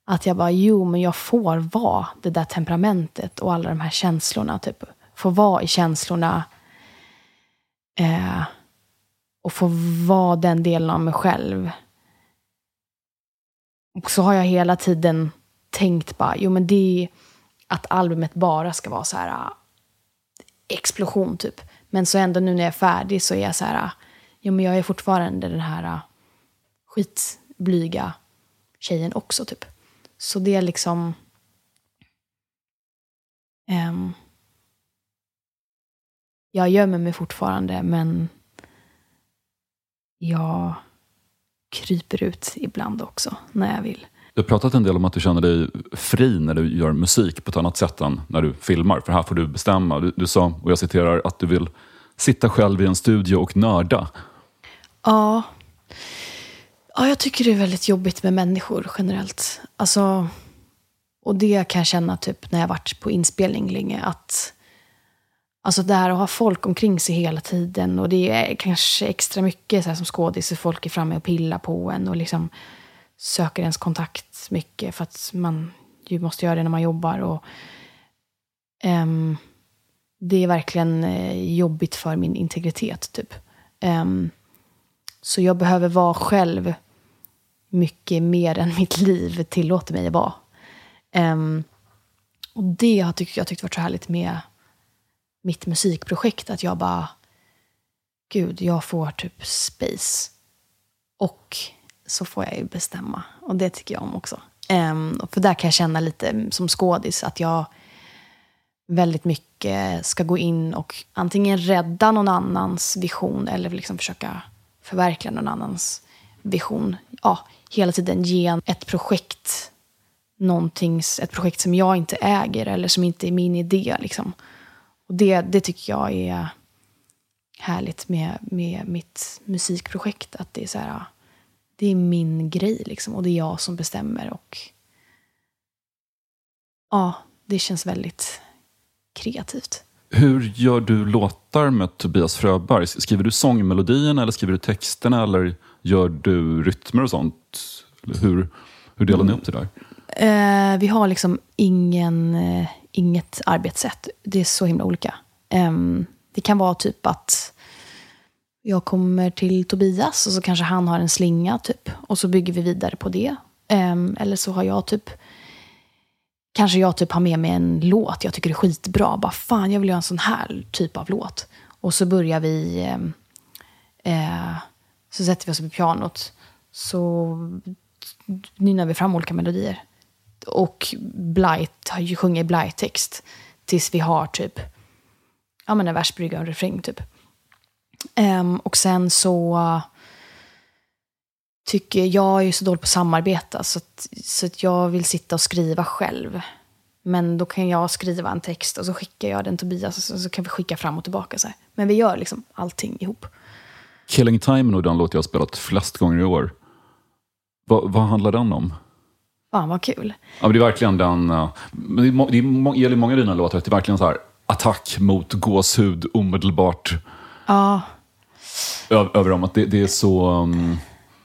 Att jag bara, jo men jag får vara det där temperamentet och alla de här känslorna. Typ. Få vara i känslorna. Eh, och få vara den delen av mig själv. Och så har jag hela tiden tänkt bara, jo men det är att albumet bara ska vara så här uh, explosion typ. Men så ändå nu när jag är färdig så är jag så här, uh, jo men jag är fortfarande den här uh, skitblyga tjejen också typ. Så det är liksom um, jag gömmer mig fortfarande, men jag kryper ut ibland också när jag vill. Du har pratat en del om att du känner dig fri när du gör musik på ett annat sätt än när du filmar. För här får du bestämma. Du, du sa, och jag citerar, att du vill sitta själv i en studio och nörda. Ja. Ja, jag tycker det är väldigt jobbigt med människor generellt. Alltså, och det kan jag känna typ när jag varit på inspelning länge. Att, alltså det här att ha folk omkring sig hela tiden. Och det är kanske extra mycket så här som skådis. Folk är framme och pillar på en och liksom söker ens kontakt mycket för att man ju måste göra det när man jobbar. Och um, det är verkligen uh, jobbigt för min integritet typ. Um, så jag behöver vara själv mycket mer än mitt liv tillåter mig att vara. Um, och det har tyckt, jag tyckt varit så härligt med mitt musikprojekt, att jag bara, gud, jag får typ space. Och så får jag ju bestämma. Och det tycker jag om också. Um, för där kan jag känna lite som skådis att jag väldigt mycket ska gå in och antingen rädda någon annans vision eller liksom försöka förverkliga någon annans vision. Ja, hela tiden ge ett projekt någonting, ett projekt som jag inte äger eller som inte är min idé liksom. Och det, det tycker jag är härligt med, med mitt musikprojekt, att det är så här, det är min grej liksom, och det är jag som bestämmer, och ja, det känns väldigt kreativt. Hur gör du låtar med Tobias Fröberg? Skriver du sångmelodierna eller skriver du texterna eller gör du rytmer och sånt? Hur, hur delar ni upp det där? Eh, vi har liksom ingen, eh, inget arbetssätt. Det är så himla olika. Eh, det kan vara typ att jag kommer till Tobias och så kanske han har en slinga typ. Och så bygger vi vidare på det. Eh, eller så har jag typ, kanske jag typ har med mig en låt jag tycker är skitbra. Bara fan, jag vill göra en sån här typ av låt. Och så börjar vi, eh, eh, så sätter vi oss på pianot. Så nynnar vi fram olika melodier. Och Blight har ju sjungit Blight-text tills vi har typ, ja men en versbrygga och en refräng typ. Um, och sen så uh, tycker jag är ju så dålig på att samarbeta, så att, så att jag vill sitta och skriva själv. Men då kan jag skriva en text och så skickar jag den till Tobias och så, så kan vi skicka fram och tillbaka så här. Men vi gör liksom allting ihop. Killing Time är den låt jag har spelat flest gånger i år. Va, vad handlar den om? Fan vad kul. Ja, men det är verkligen den, uh, det, är må, det är, gäller många av dina låtar, det är verkligen så här attack mot gåshud omedelbart. Ja. Ö, över dem, att det, det är så um,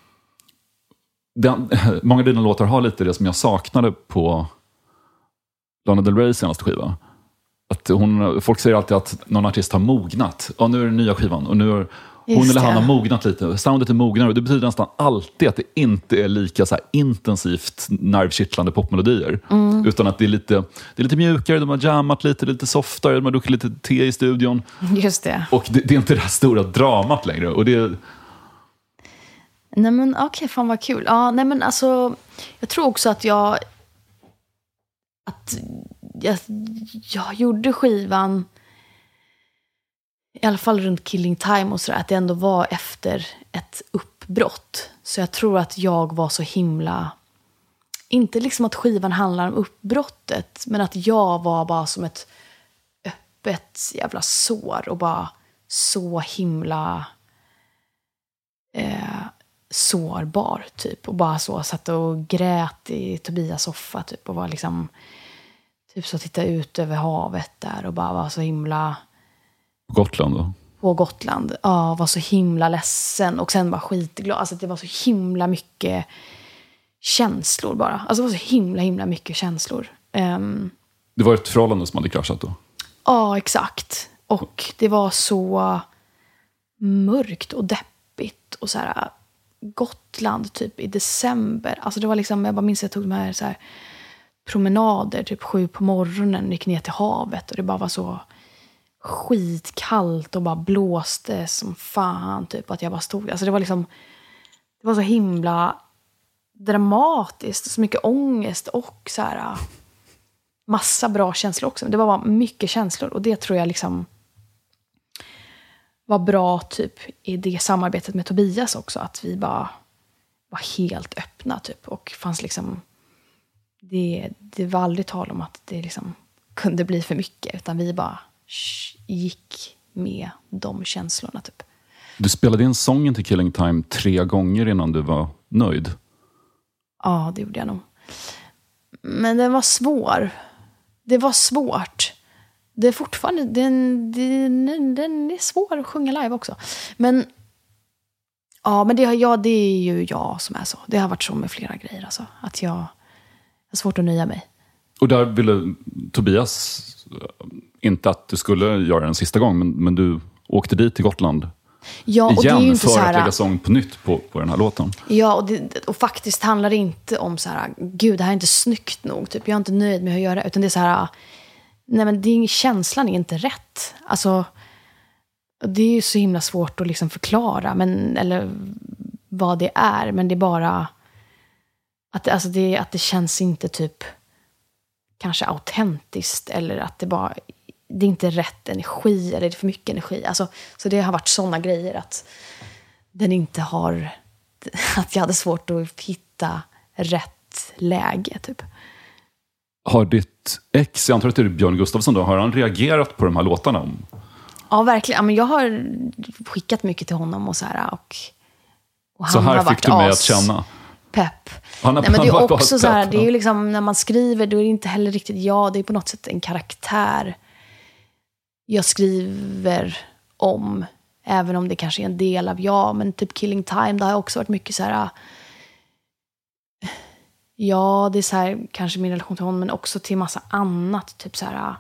den, många av dina låtar har lite det som jag saknade på Lana Del Rey senaste skiva. Att hon, folk säger alltid att någon artist har mognat. Ja, nu är det nya skivan och nu är hon Just eller han det. har mognat lite. Soundet är mognare och det betyder nästan alltid att det inte är lika så här intensivt nervkittlande popmelodier. Mm. Utan att det är, lite, det är lite mjukare, de har jammat lite, lite softare, de har druckit lite te i studion. Just det. Och det, det är inte det här stora dramat längre. Och det... Nej men okej, okay, fan vad kul. Ja, nej men alltså, jag tror också att jag att jag, jag gjorde skivan i alla fall runt Killing Time och sådär, att det ändå var efter ett uppbrott. Så jag tror att jag var så himla, inte liksom att skivan handlar om uppbrottet, men att jag var bara som ett öppet jävla sår och bara så himla eh, sårbar typ. Och bara så satt och grät i Tobias soffa typ och var liksom typ så titta ut över havet där och bara var så himla... På Gotland då? På Gotland. Ja, var så himla ledsen. Och sen var skitglad. Alltså det var så himla mycket känslor bara. Alltså det var så himla, himla mycket känslor. Um, Det var ett förhållande som hade kraschat då? Ja, exakt. Och det var så mörkt och deppigt. Och så här, Gotland typ i december. Alltså det var liksom, jag bara minns att jag tog de här, så här promenader typ sju på morgonen. Gick ner till havet och det bara var så skitkallt och bara blåste som fan typ. Att jag bara stod, alltså det var liksom, det var så himla dramatiskt. Så mycket ångest och så här massa bra känslor också. Det var bara mycket känslor och det tror jag liksom var bra typ i det samarbetet med Tobias också. Att vi bara var helt öppna typ. Och fanns liksom, det, det var aldrig tal om att det liksom kunde bli för mycket. Utan vi bara sh, gick med de känslorna typ. Du spelade in sången till Killing Time tre gånger innan du var nöjd. Ja, det gjorde jag nog. Men den var svår. Det var svårt. Det är fortfarande, den, den, den är svår att sjunga live också. Men ja, men det, ja, det är ju jag som är så. Det har varit så med flera grejer alltså. Att jag har svårt att nöja mig. Och där ville Tobias inte att du skulle göra den sista gång, men, men du åkte dit till Gotland ja, och igen det är ju inte för så här, att lägga sång på nytt på, på den här låten. Ja, och, det, och faktiskt handlar det inte om så här, gud, det här är inte snyggt nog. Typ, jag är inte nöjd med att göra det. Utan det är så här, nej men det är, känslan är inte rätt. Alltså, det är ju så himla svårt att liksom förklara. Men, eller vad det är. Men det är bara att, alltså det, att det känns inte typ kanske autentiskt. Eller att det bara, det är inte rätt energi. Eller det är för mycket energi. Alltså, så det har varit sådana grejer att den inte har, att jag hade svårt att hitta rätt läge typ. Har ditt ex, jag antar att det är Björn Gustafsson då, har han reagerat på de här låtarna? Ja, verkligen. Ja, men jag har skickat mycket till honom och så här. Och, och han så här har fick varit du mig as, att känna? Pepp. Han har, Nej, men det är också så här, pepp, det är ju liksom, när man skriver, då är det inte heller riktigt jag. Det är på något sätt en karaktär jag skriver om. Även om det kanske är en del av jag. Men typ Killing Time, det har också varit mycket så här. Ja, det är så här, kanske min relation till honom, men också till massa annat. Typ så här,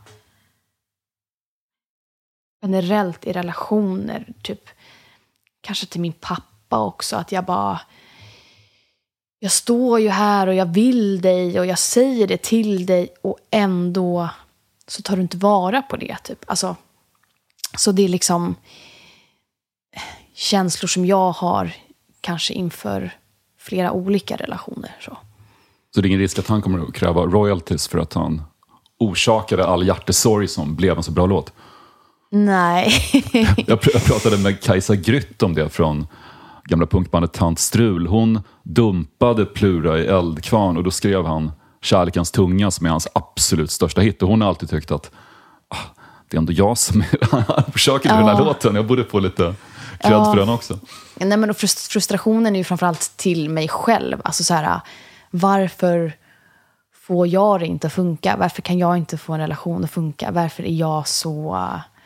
generellt i relationer. Typ, kanske till min pappa också. Att jag bara, jag står ju här och jag vill dig och jag säger det till dig. Och ändå så tar du inte vara på det. Typ. Alltså, så det är liksom känslor som jag har kanske inför flera olika relationer. Så. Så det är ingen risk att han kommer att kräva royalties för att han orsakade all hjärtesorg som blev en så bra låt? Nej. jag, pr- jag pratade med Kajsa Grytt om det från gamla punkbandet Tant Strul. Hon dumpade Plura i Eldkvarn och då skrev han Kärlekens tunga som är hans absolut största hit. Och hon har alltid tyckt att ah, det är ändå jag som orsakade ja. den här låten. Jag borde få lite cred ja. för den också. Nej, men frustrationen är ju framförallt till mig själv. Alltså så här, varför får jag det inte att funka? Varför kan jag inte få en relation att funka? Varför är jag så...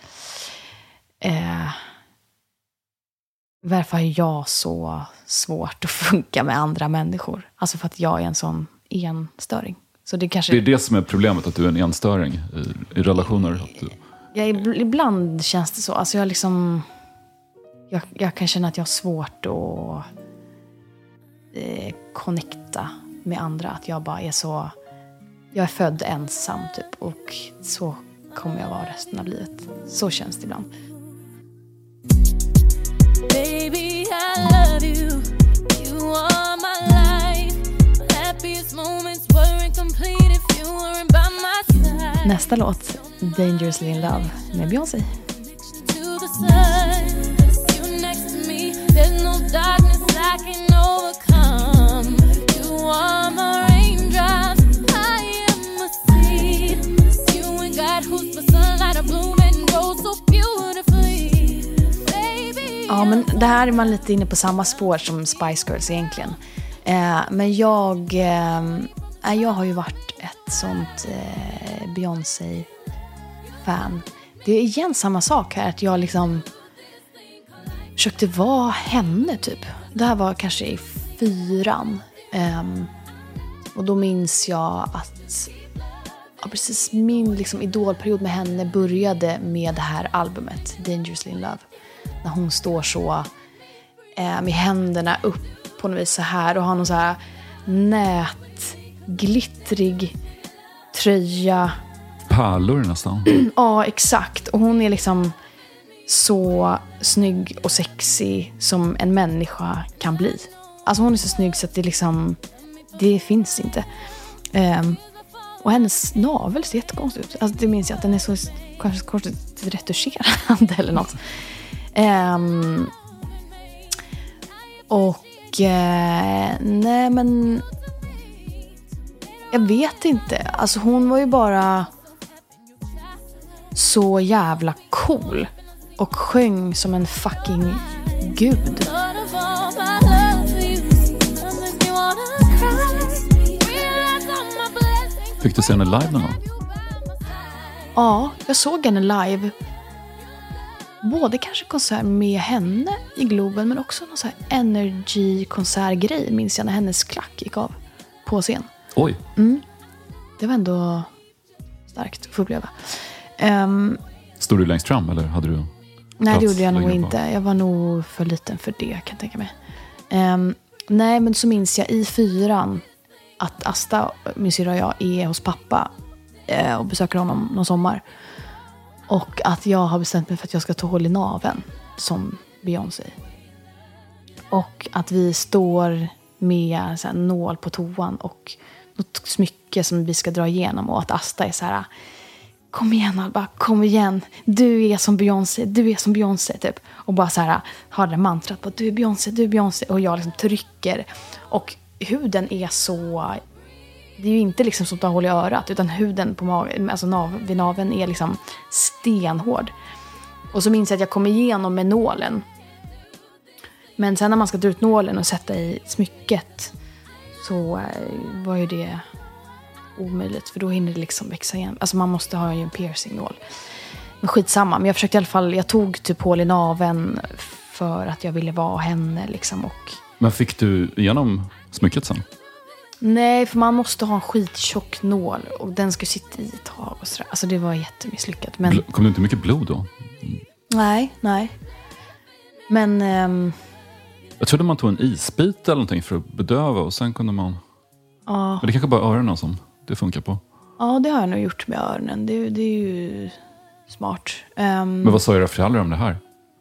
Eh, varför har jag så svårt att funka med andra människor? Alltså för att jag är en sån enstöring. Så det, kanske... det är det som är problemet, att du är en enstöring i, i relationer. Du... Ja, ibland känns det så. Alltså jag liksom... Jag, jag kan känna att jag har svårt att eh, connecta med andra. Att jag bara är så... Jag är född ensam typ. Och så kommer jag vara resten av livet. Så känns det ibland. Baby, I love you. You are my life. My happiest moments were incomplete if you weren't by my side. Nästa låt, Dangerously in Love med Beyoncé. To the sun, you next to me. There's no darkness I can overcome. You are my raindrops. I am a seed. You ain't got who's for sunlight or bloom and grow so beautifully. Ja, men det här är man lite inne på samma spår som Spice Girls egentligen. Eh, men jag, eh, jag har ju varit ett sånt eh, Beyoncé-fan. Det är igen samma sak här, att jag liksom försökte vara henne typ. Det här var kanske i fyran. Eh, och då minns jag att ja, precis min liksom, idolperiod med henne började med det här albumet, Dangerously in Love. När hon står så eh, med händerna upp på något vis så här och har någon så här nätglittrig tröja. Pärlor nästan. Ja, exakt. Och hon är liksom så snygg och sexig som en människa kan bli. Alltså hon är så snygg så att det liksom det finns inte. Um, och hennes navel ser jättekonstigt ut. Alltså det minns jag att den är så kanske konstigt retuscherad eller något. Um, och uh, nej men jag vet inte. Alltså hon var ju bara så jävla cool och sjöng som en fucking gud. Fick du se henne live någon gång? Ja, jag såg henne live. Både kanske konsert med henne i Globen, men också någon så här energy-konsertgrej minns jag när hennes klack gick av på scen. Oj. Mm. Det var ändå starkt att få uppleva. Um, Stod du längst fram eller hade du? nej, det gjorde jag nog på? inte. Jag var nog för liten för det, kan jag tänka mig. Um, nej, men så minns jag i fyran att Asta, min syrra och jag, är hos pappa eh, och besöker honom någon sommar. Och att jag har bestämt mig för att jag ska ta hål i naven som Beyoncé. Och att vi står med så här, nål på toan och något smycke som vi ska dra igenom. Och att Asta är så här: kom igen Alba, kom igen. Du är som Beyoncé, du är som Beyoncé typ. Och bara så här har det mantrat på du är Beyoncé, du är Beyoncé. Och jag liksom trycker. Och huden är så... Det är ju inte liksom som att ta hål i örat, utan huden på magen, alltså nav, vid naveln är liksom stenhård. Och så minns jag att jag kom igenom med nålen. Men sen när man ska dra ut nålen och sätta i smycket så var ju det omöjligt, för då hinner det liksom växa igen. Alltså man måste ha ju en piercingnål. Men skitsamma, men jag försökte i alla fall, jag tog typ hål i naveln för att jag ville vara henne liksom. Och... Men fick du igenom smycket sen? Nej, för man måste ha en skittjock nål och den ska sitta i ett tag och sådär. Alltså det var jättemisslyckat. Men... Kom det inte mycket blod då? Nej, nej. Men... Um... Jag trodde man tog en isbit eller någonting för att bedöva och sen kunde man... Ja. Men det kanske bara är öronen som det funkar på. Ja, det har jag nog gjort med öronen. Det, det är ju smart. Um... Men vad sa era föräldrar om det här?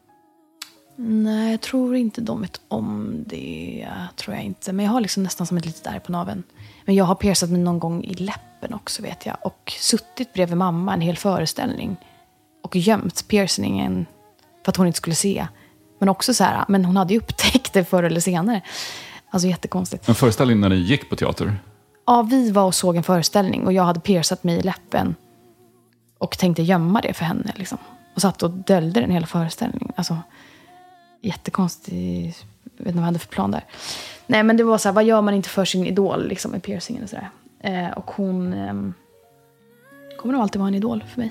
Nej, jag tror inte de vet om det. Tror jag inte. Men jag har liksom nästan som ett litet ärr på naveln. Men jag har piercat mig någon gång i läppen också, vet jag. Och suttit bredvid mamma en hel föreställning. Och gömt piercingen för att hon inte skulle se. Men också så här, men hon hade ju upptäckt det förr eller senare. Alltså jättekonstigt. En föreställning när ni gick på teater? Ja, vi var och såg en föreställning. Och jag hade piercat mig i läppen. Och tänkte gömma det för henne liksom. Och satt och döljde den hela föreställningen. Alltså... jättekonstig, jag vet inte vad jag hade för plan där. Nej, men det var så här, vad gör man inte för sin idol liksom med piercingen och sådär. Eh, och hon eh, kommer nog alltid vara en idol för mig.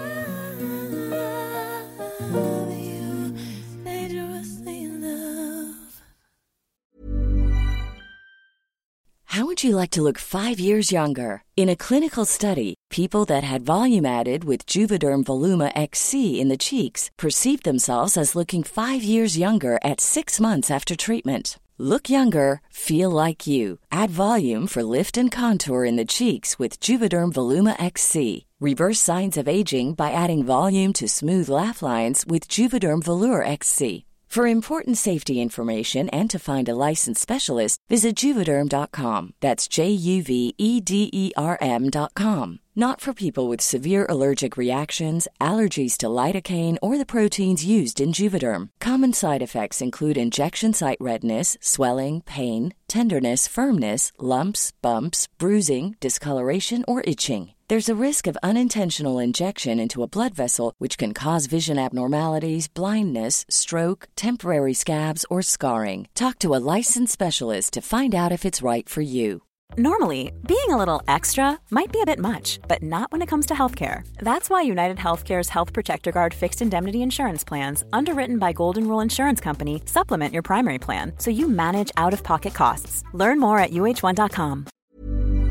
How would you like to look five years younger? In a clinical study, people that had volume added with Juvederm Voluma X C in the cheeks perceived themselves as looking five years younger at six months after treatment. Look younger, feel like you. Add volume for lift and contour in the cheeks with Juvederm Voluma X C. Reverse signs of aging by adding volume to smooth laugh lines with Juvederm Volure X C. For important safety information and to find a licensed specialist, visit Juvederm dot com. That's J U V E D E R M dot com. Not for people with severe allergic reactions, allergies to lidocaine, or the proteins used in Juvederm. Common side effects include injection site redness, swelling, pain, tenderness, firmness, lumps, bumps, bruising, discoloration, or itching. There's a risk of unintentional injection into a blood vessel, which can cause vision abnormalities, blindness, stroke, temporary scabs, or scarring. Talk to a licensed specialist to find out if it's right for you. Normally, being a little extra might be a bit much, but not when it comes to healthcare. That's why United Healthcare's Health Protector Guard fixed indemnity insurance plans, underwritten by Golden Rule Insurance Company, supplement your primary plan so you manage out-of-pocket costs. Learn more at U H one dot com.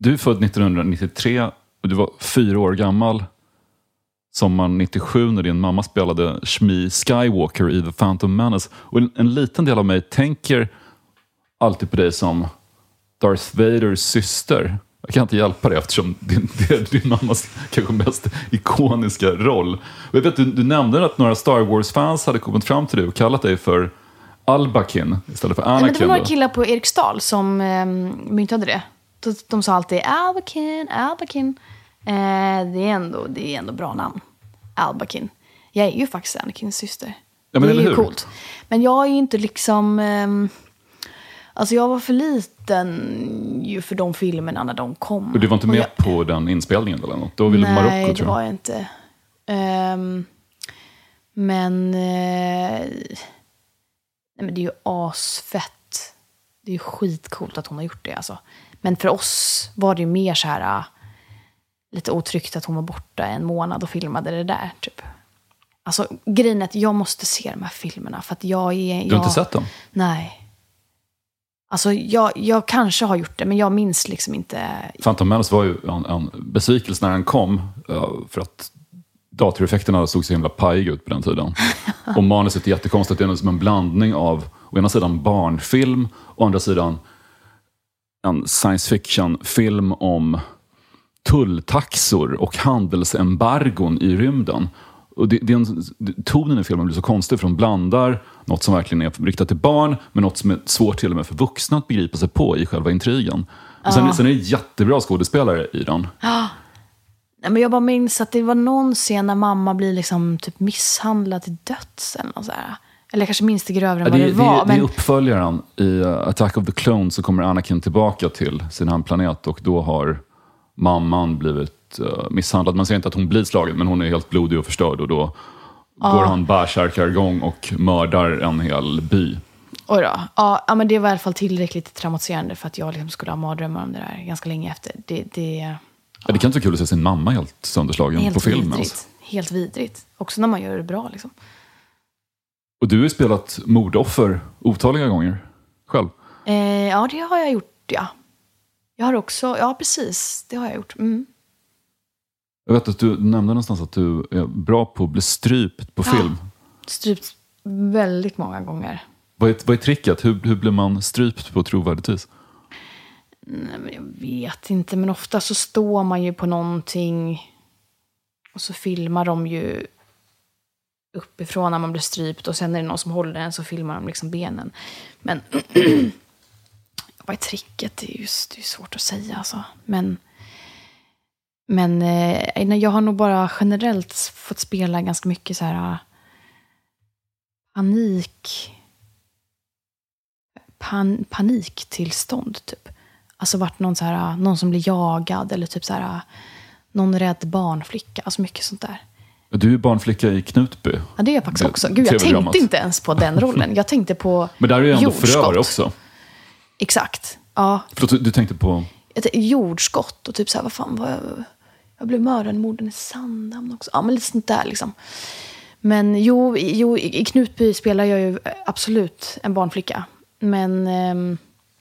Du är född nittonhundranittiotre och du var fyra år gammal sommaren nittiosju när din mamma spelade Shmi Skywalker i The Phantom Menace. Och en, en liten del av mig tänker alltid på dig som Darth Vaders syster. Jag kan inte hjälpa det eftersom din, det är din mammas kanske mest ikoniska roll. Och jag vet, du, du nämnde att några Star Wars-fans hade kommit fram till dig och kallat dig för Albakin istället för Anakin. Men det var några killar på Eriksdal som eh, myntade det. De, de sa alltid Albakin, Albakin. Eh, det, är ändå, det är ändå bra namn. Albakin. Jag är ju faktiskt Anakins syster. Ja, men det är ju hur? coolt. Men jag är ju inte liksom... Eh, alltså jag var för liten ju för de filmerna när de kom. Och du var inte Och med jag, på den inspelningen eller något? Då ville nej, Marocko, det tror jag. var jag inte. Um, men... Uh, nej, men det är ju asfett. Det är ju skitcoolt att hon har gjort det. Alltså. Men för oss var det ju mer så här... Uh, lite otryggt att hon var borta en månad och filmade det där, typ. Alltså, grejen är att jag måste se de här filmerna. För att jag är... Jag, Du har inte sett dem? Nej. Alltså, jag, jag kanske har gjort det, men jag minns liksom inte... Phantom Menace var ju en, en besvikelse när den kom. För att datoreffekterna såg så himla pajiga ut på den tiden. Och manuset är jättekonstigt. Det är som en blandning av å ena sidan barnfilm, å andra sidan en science fiction-film om tulltaxor och handelsembargon i rymden. Och det, det är en, tonen i filmen blir så konstig för de blandar något som verkligen är riktat till barn med något som är svårt till och med för vuxna att begripa sig på i själva intrigen. Och sen, Ja. sen är det jättebra skådespelare i den. Nej, men jag bara minns att det var någon scen när mamma blir liksom typ misshandlad till döds eller något så här. Eller jag kanske minns det grövre än Ja, vad det, det var. det, men... det är uppföljaren i uh, Attack of the Clones, så kommer Anakin tillbaka till sin hemplanet och då har mamman blivit uh, misshandlad. Man ser inte att hon blir slagen, men hon är helt blodig och förstörd och då Ja. går han bärsärkargång och mördar en hel by. Oj då. Ja, ja, men det var i alla fall tillräckligt traumatiserande för att jag liksom skulle ha mardrömmar om det där ganska länge efter. Det, det, Ja, det kan inte vara kul att se sin mamma helt sönderslagen helt på film. vidrigt. Alltså. Helt vidrigt. Också när man gör det bra liksom. Och du har ju spelat mordoffer otaliga gånger själv. Eh, ja, det har jag gjort, ja. Jag har också, ja precis, det har jag gjort. Mm. Jag vet att du nämnde någonstans att du är bra på att bli strypt på Ja. film. Strypt väldigt många gånger. Vad är, vad är tricket? Hur, hur blir man strypt på trovärdigt vis? Nej, men jag vet inte, men ofta så står man ju på någonting och så filmar de ju uppifrån när man blir strypt och sen är det någon som håller den så filmar de liksom benen. Men vad är tricket? Det är ju det är svårt att säga alltså. Men men eh, jag har nog bara generellt fått spela ganska mycket så här panik pan, paniktillstånd typ. Alltså varit någon så här någon som blir jagad eller typ så här någon rädd barnflicka, alltså mycket sånt där. Du är barnflicka i Knutby. Ja, det är jag faktiskt Det- också. Gud, jag tv-dramat. tänkte inte ens på den rollen. Jag tänkte på Men där är ju ändå jordskott. förövare också. Exakt. Ja, Förlåt, du, du tänkte på... jag tänkte, jordskott och typ så här, vad fan var jag? Jag blev mördad i morden i Sandhamn också. Ja, men lite sånt där liksom. Men jo, jo i i Knutby spelar jag ju absolut en barnflicka. Men ehm,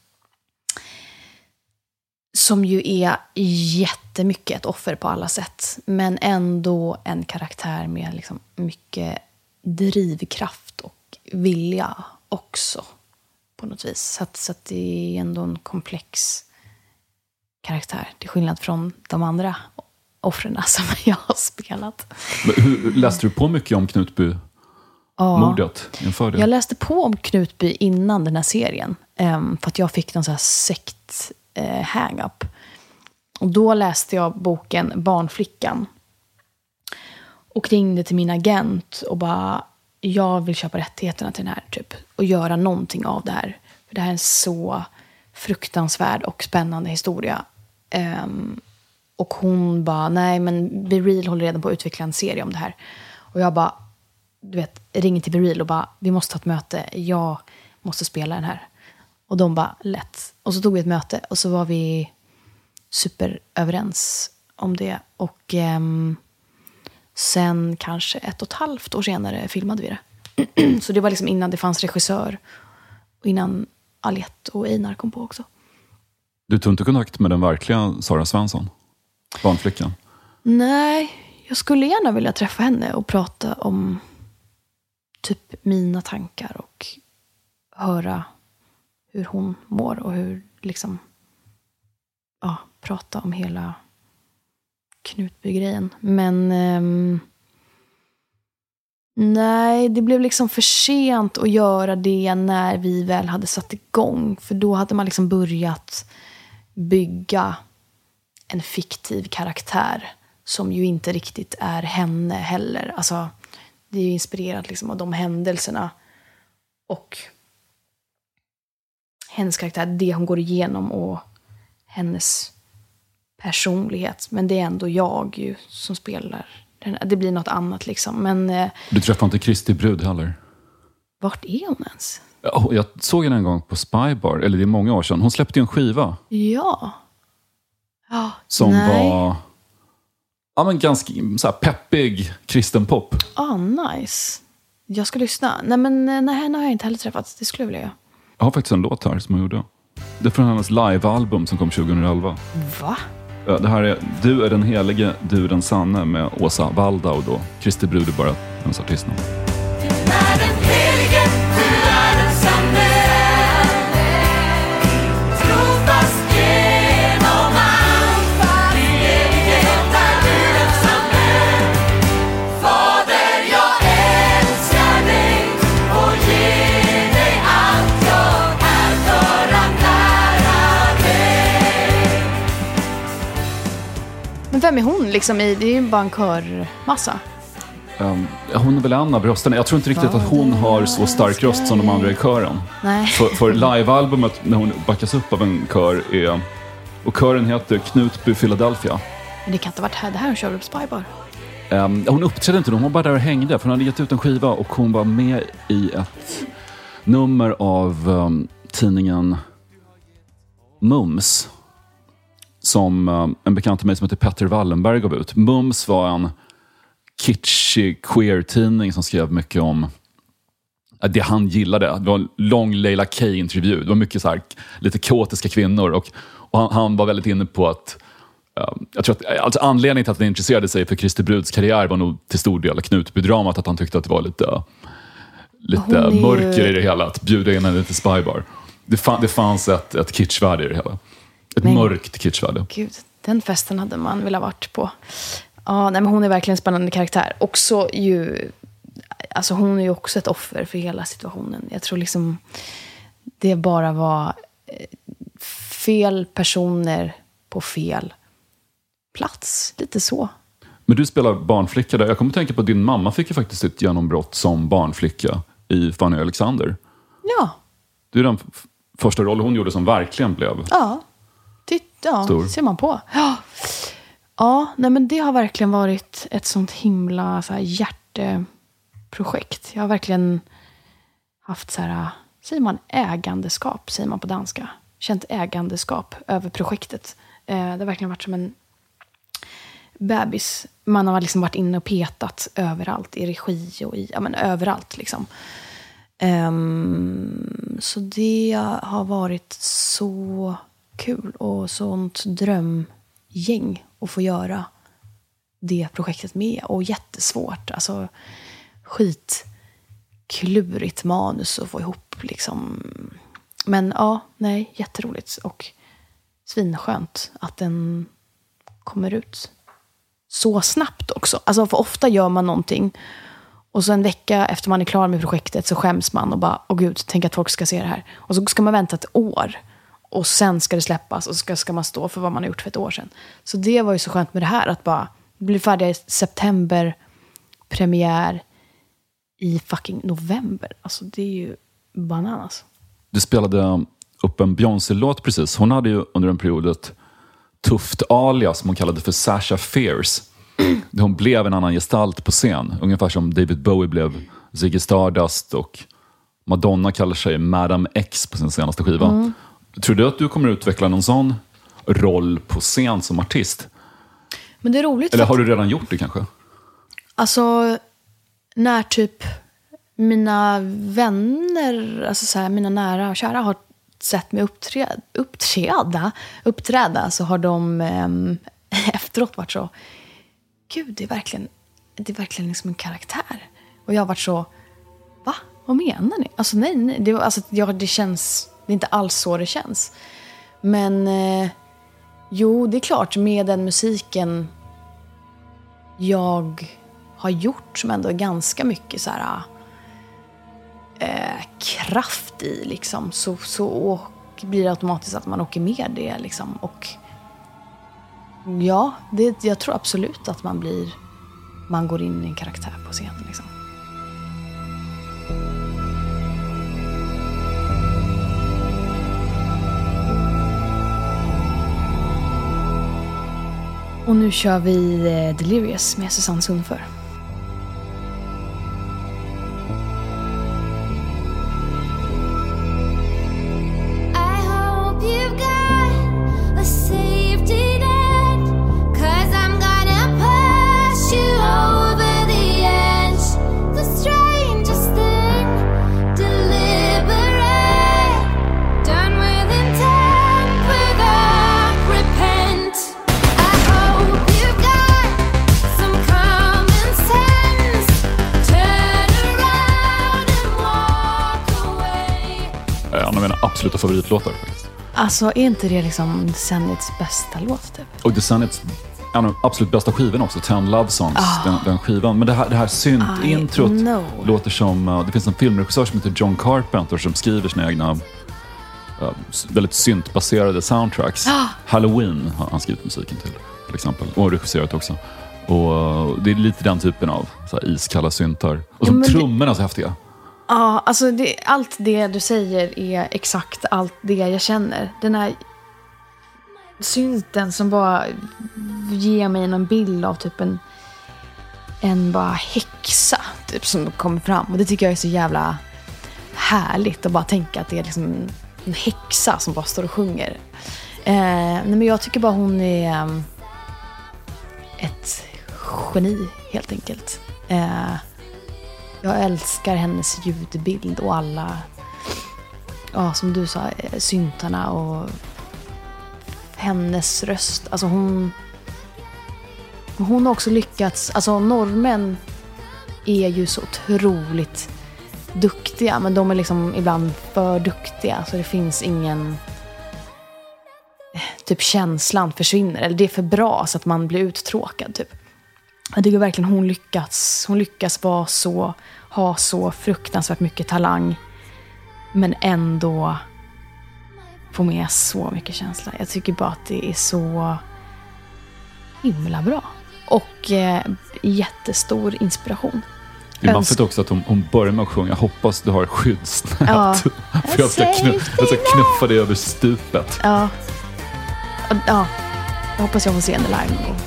som ju är jättemycket ett offer på alla sätt. Men ändå en karaktär med liksom mycket drivkraft och vilja också. På något vis. Så att, så att det är ändå en komplex karaktär. Till skillnad från de andra offren som jag har spelat. Men hur, läste du på mycket om Knutby-mordet inför det? Jag läste på om Knutby innan den här serien. Um, för att jag fick någon så här sekt uh, hang-up. Och då läste jag boken Barnflickan. Och ringde till min agent och bara, jag vill köpa rättigheterna till den här typ. Och göra någonting av det här. För det här är en så fruktansvärd och spännande historia. Um, och hon bara, nej men Be Real håller redan på att utveckla en serie om det här. Och jag bara, du vet, ringer till Be Real och bara, vi måste ha ett möte. Jag måste spela den här. Och de bara, lätt. Och så tog vi ett möte och så var vi superöverens om det. Och um, sen kanske ett och ett halvt år senare filmade vi det. Så det var liksom innan det fanns regissör. Och innan Aliette och Einar kom på också. Du tog inte kontakt med den verkliga Sara Svensson? Barnflickan? Nej, jag skulle gärna vilja träffa henne och prata om typ mina tankar och höra hur hon mår och hur liksom ja, prata om hela Knutby-grejen. Men ehm, nej, det blev liksom för sent att göra det när vi väl hade satt igång. För då hade man liksom börjat bygga en fiktiv karaktär som ju inte riktigt är henne heller. Alltså, det är ju inspirerat liksom av de händelserna och hennes karaktär, det hon går igenom och hennes personlighet. Men det är ändå jag ju som spelar. Det blir något annat liksom. Men, eh, du träffade inte Kristi brud heller? Vart är hon ens? Ja, jag såg henne en gång på Spybar, eller det är många år sedan. Hon släppte ju en skiva. Ja. Ja, som nej. var ja, men ganska så här, peppig kristen pop. Ah, nice. Jag ska lyssna. Nej, men nej, henne har jag inte heller träffat. Det skulle jag vilja göra. Jag har faktiskt en låt här som jag gjorde. Det är från hennes livealbum som kom tjugohundraelva. Va? Det här är Du är den helige, du är den sanne med Åsa Waldau då. Kristi brud är bara hennes artistnamn. Men vem är hon liksom i? Det är ju bara en körmassa. Um, hon är väl en av rösterna. Jag tror inte riktigt att hon har så stark röst som de andra i kören. Nej. För, för livealbumet när hon backas upp av en kör är... Och kören heter Knutby Philadelphia. Men det kan inte ha varit här. Det här hon körde på Spybar. Um, hon uppträdde inte, hon var bara där och hängde. För hon hade gett ut en skiva och hon var med i ett nummer av um, tidningen Mums. Som um, en bekant till mig som heter Petter Wallenberg gav ut. Mums var en kitschig queer-tidning som skrev mycket om det han gillade. Det var en lång Leila K-intervju. Det var mycket så här, lite kaotiska kvinnor. Och, och han, han var väldigt inne på att um, jag tror att alltså anledningen till att han intresserade sig för Kristi bruds karriär var nog till stor del Knutby-dramat. Att han tyckte att det var lite, lite ju... mörker i det hela. Att bjuda in henne till Spybar. Det, fann, det fanns ett, ett kitschvärde i det hela. Ett men, mörkt kitschvärde. Gud, den festen hade man velat varit på. Ja, nej, men hon är verkligen en spännande karaktär. Också ju, alltså hon är ju också ett offer för hela situationen. Jag tror liksom det bara var fel personer på fel plats. Lite så. Men du spelar barnflicka där. Jag kommer att tänka på att din mamma fick ju faktiskt ett genombrott som barnflicka i Fanny och Alexander. Ja. Det är den f- första rollen hon gjorde som verkligen blev Ja. Ja, stor. Ser man på. Ja, ja nej, men det har verkligen varit ett sånt himla så här, hjärteprojekt. Jag har verkligen haft så här, säger man ägandeskap, säger man på danska. Känt ägandeskap över projektet. Eh, det har verkligen varit som en bebis. Man har liksom varit inne och petat överallt, i regi och i, ja men överallt liksom. Um, så det har varit så kul och sånt drömgäng att få göra det projektet med. Och jättesvårt, alltså skitklurigt manus att få ihop liksom. Men ja, nej, jätteroligt och svinskönt att den kommer ut så snabbt också. Alltså för ofta gör man någonting och så en vecka efter man är klar med projektet så skäms man och bara, åh gud, tänk att folk ska se det här. Och så ska man vänta ett år och sen ska det släppas och så ska, ska man stå för vad man har gjort för ett år sedan. Så det var ju så skönt med det här att bara bli färdig i september, premiär i fucking november. Alltså det är ju bananas. Du spelade upp en Beyoncé-låt precis. Hon hade ju under en period ett tufft alias som hon kallade för Sasha Fierce. Hon blev en annan gestalt på scen. Ungefär som David Bowie blev Ziggy Stardust och Madonna kallar sig Madame X på sin senaste skiva. Mm. Tror du att du kommer utveckla någon sån roll på scen som artist? Men det är roligt. Eller har du redan gjort det kanske? Alltså, när typ mina vänner, alltså så här, mina nära och kära har sett mig uppträda, uppträda, uppträda så har de um, efteråt varit så, gud, det är verkligen, det är verkligen liksom en karaktär. Och jag har varit så, va? Vad menar ni? Alltså nej, nej. Det, alltså, ja, det känns, det är inte alls så det känns. Men eh, jo, det är klart, med den musiken jag har gjort som ändå är ganska mycket så här eh, kraft i liksom, så, så och blir det automatiskt att man åker med det liksom. Och ja, det, jag tror absolut att man blir, man går in i en karaktär på scenen liksom. Och nu kör vi eh, Delirious med Susanne Sundför. Absoluta favoritlåtar faktiskt. Alltså, är inte det liksom Descendants bästa låt typ? Och Descendants en av de absolut bästa skivan också, Ten Love Songs, oh. den, den skivan. Men det här, det här synt-introt låter som, uh, det finns en filmregissör som heter John Carpenter som skriver sina egna uh, väldigt syntbaserade soundtracks. Oh. Halloween har han skrivit musiken till, till exempel. Och regisserat också. Och uh, det är lite den typen av så här, iskalla syntar. Och som ja, trummorna det... så häftiga. Ja, alltså det, allt det du säger är exakt allt det jag känner. Den här synten som bara ger mig en bild av typ en, en bara häxa typ, som kommer fram. Och det tycker jag är så jävla härligt att bara tänka att det är liksom en, en häxa som bara står och sjunger. Eh, nej, men jag tycker bara hon är um, ett geni helt enkelt. Eh, Jag älskar hennes ljudbild och alla, ja, som du sa, syntarna och hennes röst. Alltså hon, hon har också lyckats, alltså norrmän är ju så otroligt duktiga, men de är liksom ibland för duktiga, så det finns ingen, typ känslan försvinner, eller det är för bra så att man blir uttråkad typ. Jag tycker verkligen hon lyckats, hon lyckas vara så, ha så fruktansvärt mycket talang, men ändå få med så mycket känsla. Jag tycker bara att det är så himla bra. Och eh, jättestor inspiration. Det är maffigt också att hon, hon börjar med att sjunga. Jag hoppas du har skyddsnät. Ja. För jag ska, knuff, jag ska knuffa dig över stupet. Ja. Ja. Jag hoppas jag får se henne live någon gång.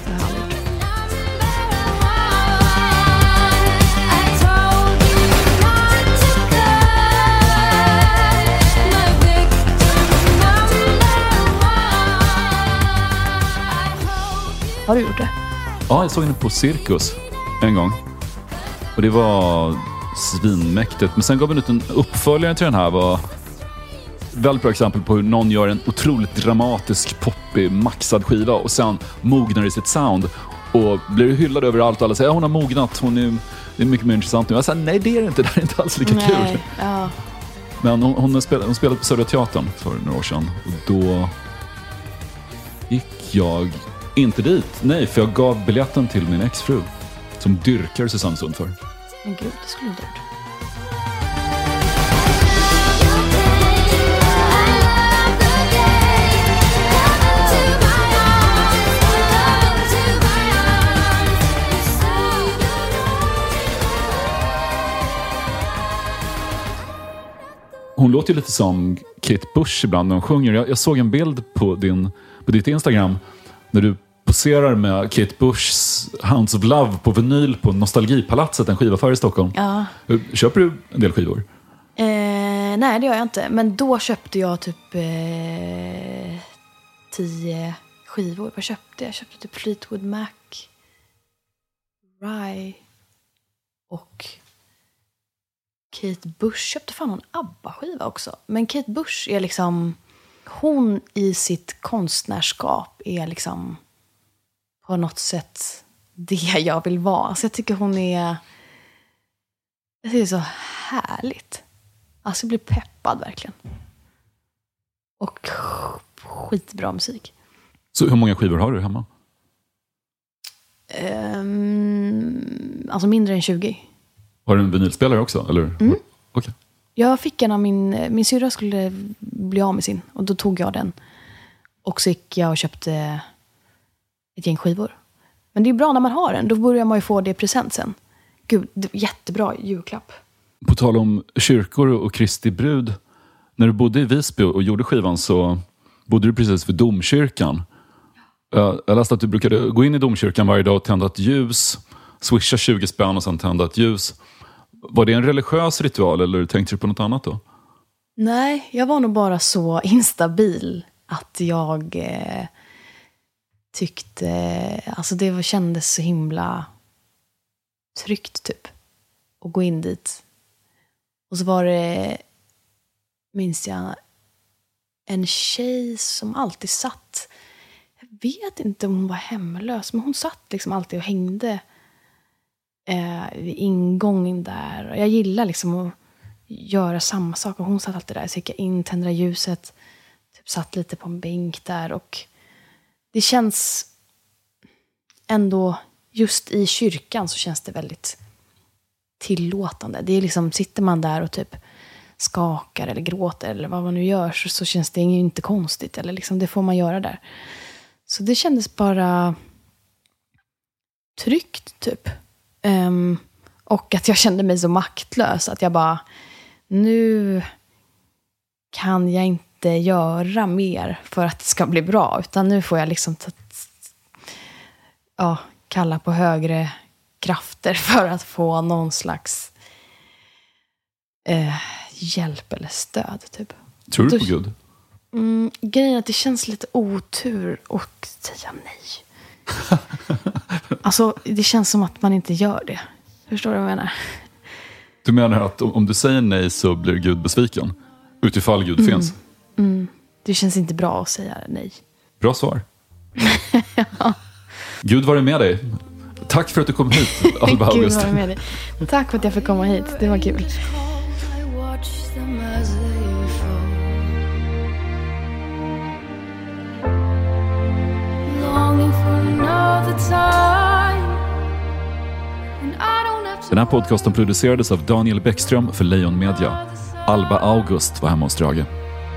Har du gjort det? Ja, jag såg henne på Cirkus en gång. Och det var svinmäktigt. Men sen gav vi ut en uppföljare till den här. Var väldigt bra exempel på hur någon gör en otroligt dramatisk, poppig, maxad skiva och sen mognar i sitt sound. Och blir hyllad överallt och alla säger att ja, hon har mognat. Hon är, det är mycket mer intressant nu. Jag sa nej, det är det inte. Det är inte alls lika nej, kul. Ja. Men hon, hon, spelade, hon spelade på Södra Teatern för några år sedan. Och då gick jag inte dit. Nej, för jag gav biljetten till min exfru som dyrkar Susanne Sundför. Men gud, det skulle inte gjort. Hon låter ju lite som Kate Bush ibland när hon sjunger. Jag, jag såg en bild på, din, på ditt Instagram när du poserar med Kate Bushs Hounds of Love på vinyl på Nostalgipalatset, en skivaffär i Stockholm. Ja. Köper du en del skivor? Eh, nej, det gör jag inte. Men då köpte jag typ eh, tio skivor. Vad köpte jag? Jag köpte typ Fleetwood Mac, Rye och Kate Bush köpte fan någon ABBA-skiva också. Men Kate Bush är liksom... Hon i sitt konstnärskap är liksom på något sätt det jag vill vara. Alltså jag tycker hon är... Jag tycker det är så härligt. Alltså jag blir peppad verkligen. Och skitbra musik. Så hur många skivor har du hemma? Um, alltså mindre än tjugo. Har du en vinylspelare också? Eller? Mm. Okay. Jag fick en av min... Min syrra skulle bli av med sin. Och då tog jag den. Och så gick jag och köpte ett gäng skivor. Men det är bra när man har den. Då börjar man ju få det i present sen. Gud, jättebra julklapp. På tal om kyrkor och Kristi brud. När du bodde i Visby och gjorde skivan så bodde du precis vid domkyrkan. Jag läste att du brukade gå in i domkyrkan varje dag och tända ett ljus. Swisha tjugo spänn och sen tända ett ljus. Var det en religiös ritual eller tänkte du på något annat då? Nej, jag var nog bara så instabil att jag eh, tyckte... Alltså det kändes så himla tryggt typ. Att gå in dit. Och så var det, minns jag, en tjej som alltid satt... Jag vet inte om hon var hemlös, men hon satt liksom alltid och hängde eh, vid ingången där. Och jag gillar liksom att göra samma sak. Och hon satt alltid där, så gick jag in, tända ljuset, typ satt lite på en bänk där. Och det känns ändå, just i kyrkan så känns det väldigt tillåtande. Det är liksom, sitter man där och typ skakar eller gråter eller vad man nu gör, så, så känns det inte konstigt. Eller liksom, det får man göra där. Så det kändes bara tryggt typ. Um, och att jag kände mig så maktlös. Att jag bara, nu kan jag inte göra mer för att det ska bli bra. Utan nu får jag liksom ta, ja, kalla på högre krafter för att få någon slags eh, hjälp eller stöd typ. Tror du på Gud? Mm, grejen är att det känns lite otur att säga nej. Alltså, det känns som att man inte gör det. Förstår du vad jag menar? Du menar att om du säger nej så blir Gud besviken? Utifall Gud mm. finns? Mm. Det känns inte bra att säga nej. Bra svar. Ja. Gud var med dig. Tack för att du kom hit, Alba August. Gud var med dig. Tack för att jag fick komma hit. Det var kul. Den här podcasten producerades av Daniel Bäckström för Lejon Media. Alba August var hemma hos Drage.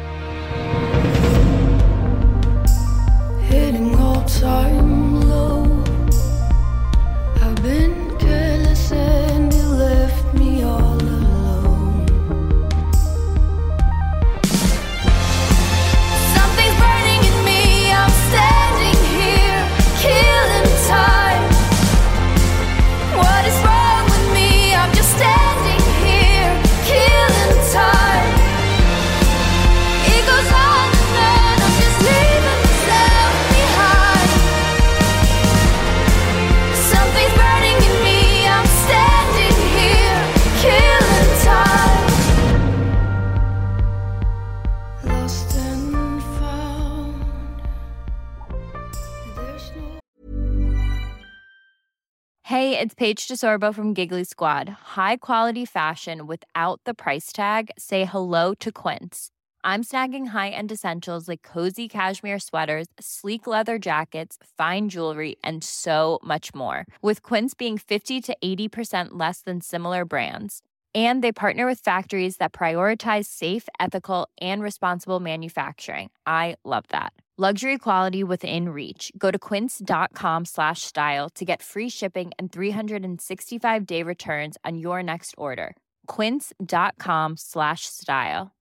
Hitting all time low. I've been careless and you left me all alone. Something's burning in me. I'm standing here, killing time. What is wrong with me? I'm just standing here, killing time. It goes on and on. I'm just leaving myself behind. Something's burning in me. I'm standing here, killing time. Lost and found. There's no. Hey, it's Paige DeSorbo from Giggly Squad. High quality fashion without the price tag. Say hello to Quince. I'm snagging high-end essentials like cozy cashmere sweaters, sleek leather jackets, fine jewelry, and so much more. With Quince being fifty to eighty percent less than similar brands. And they partner with factories that prioritize safe, ethical, and responsible manufacturing. I love that. Luxury quality within reach. Go to quince.com slash style to get free shipping and three sixty-five day returns on your next order. Quince.com slash style.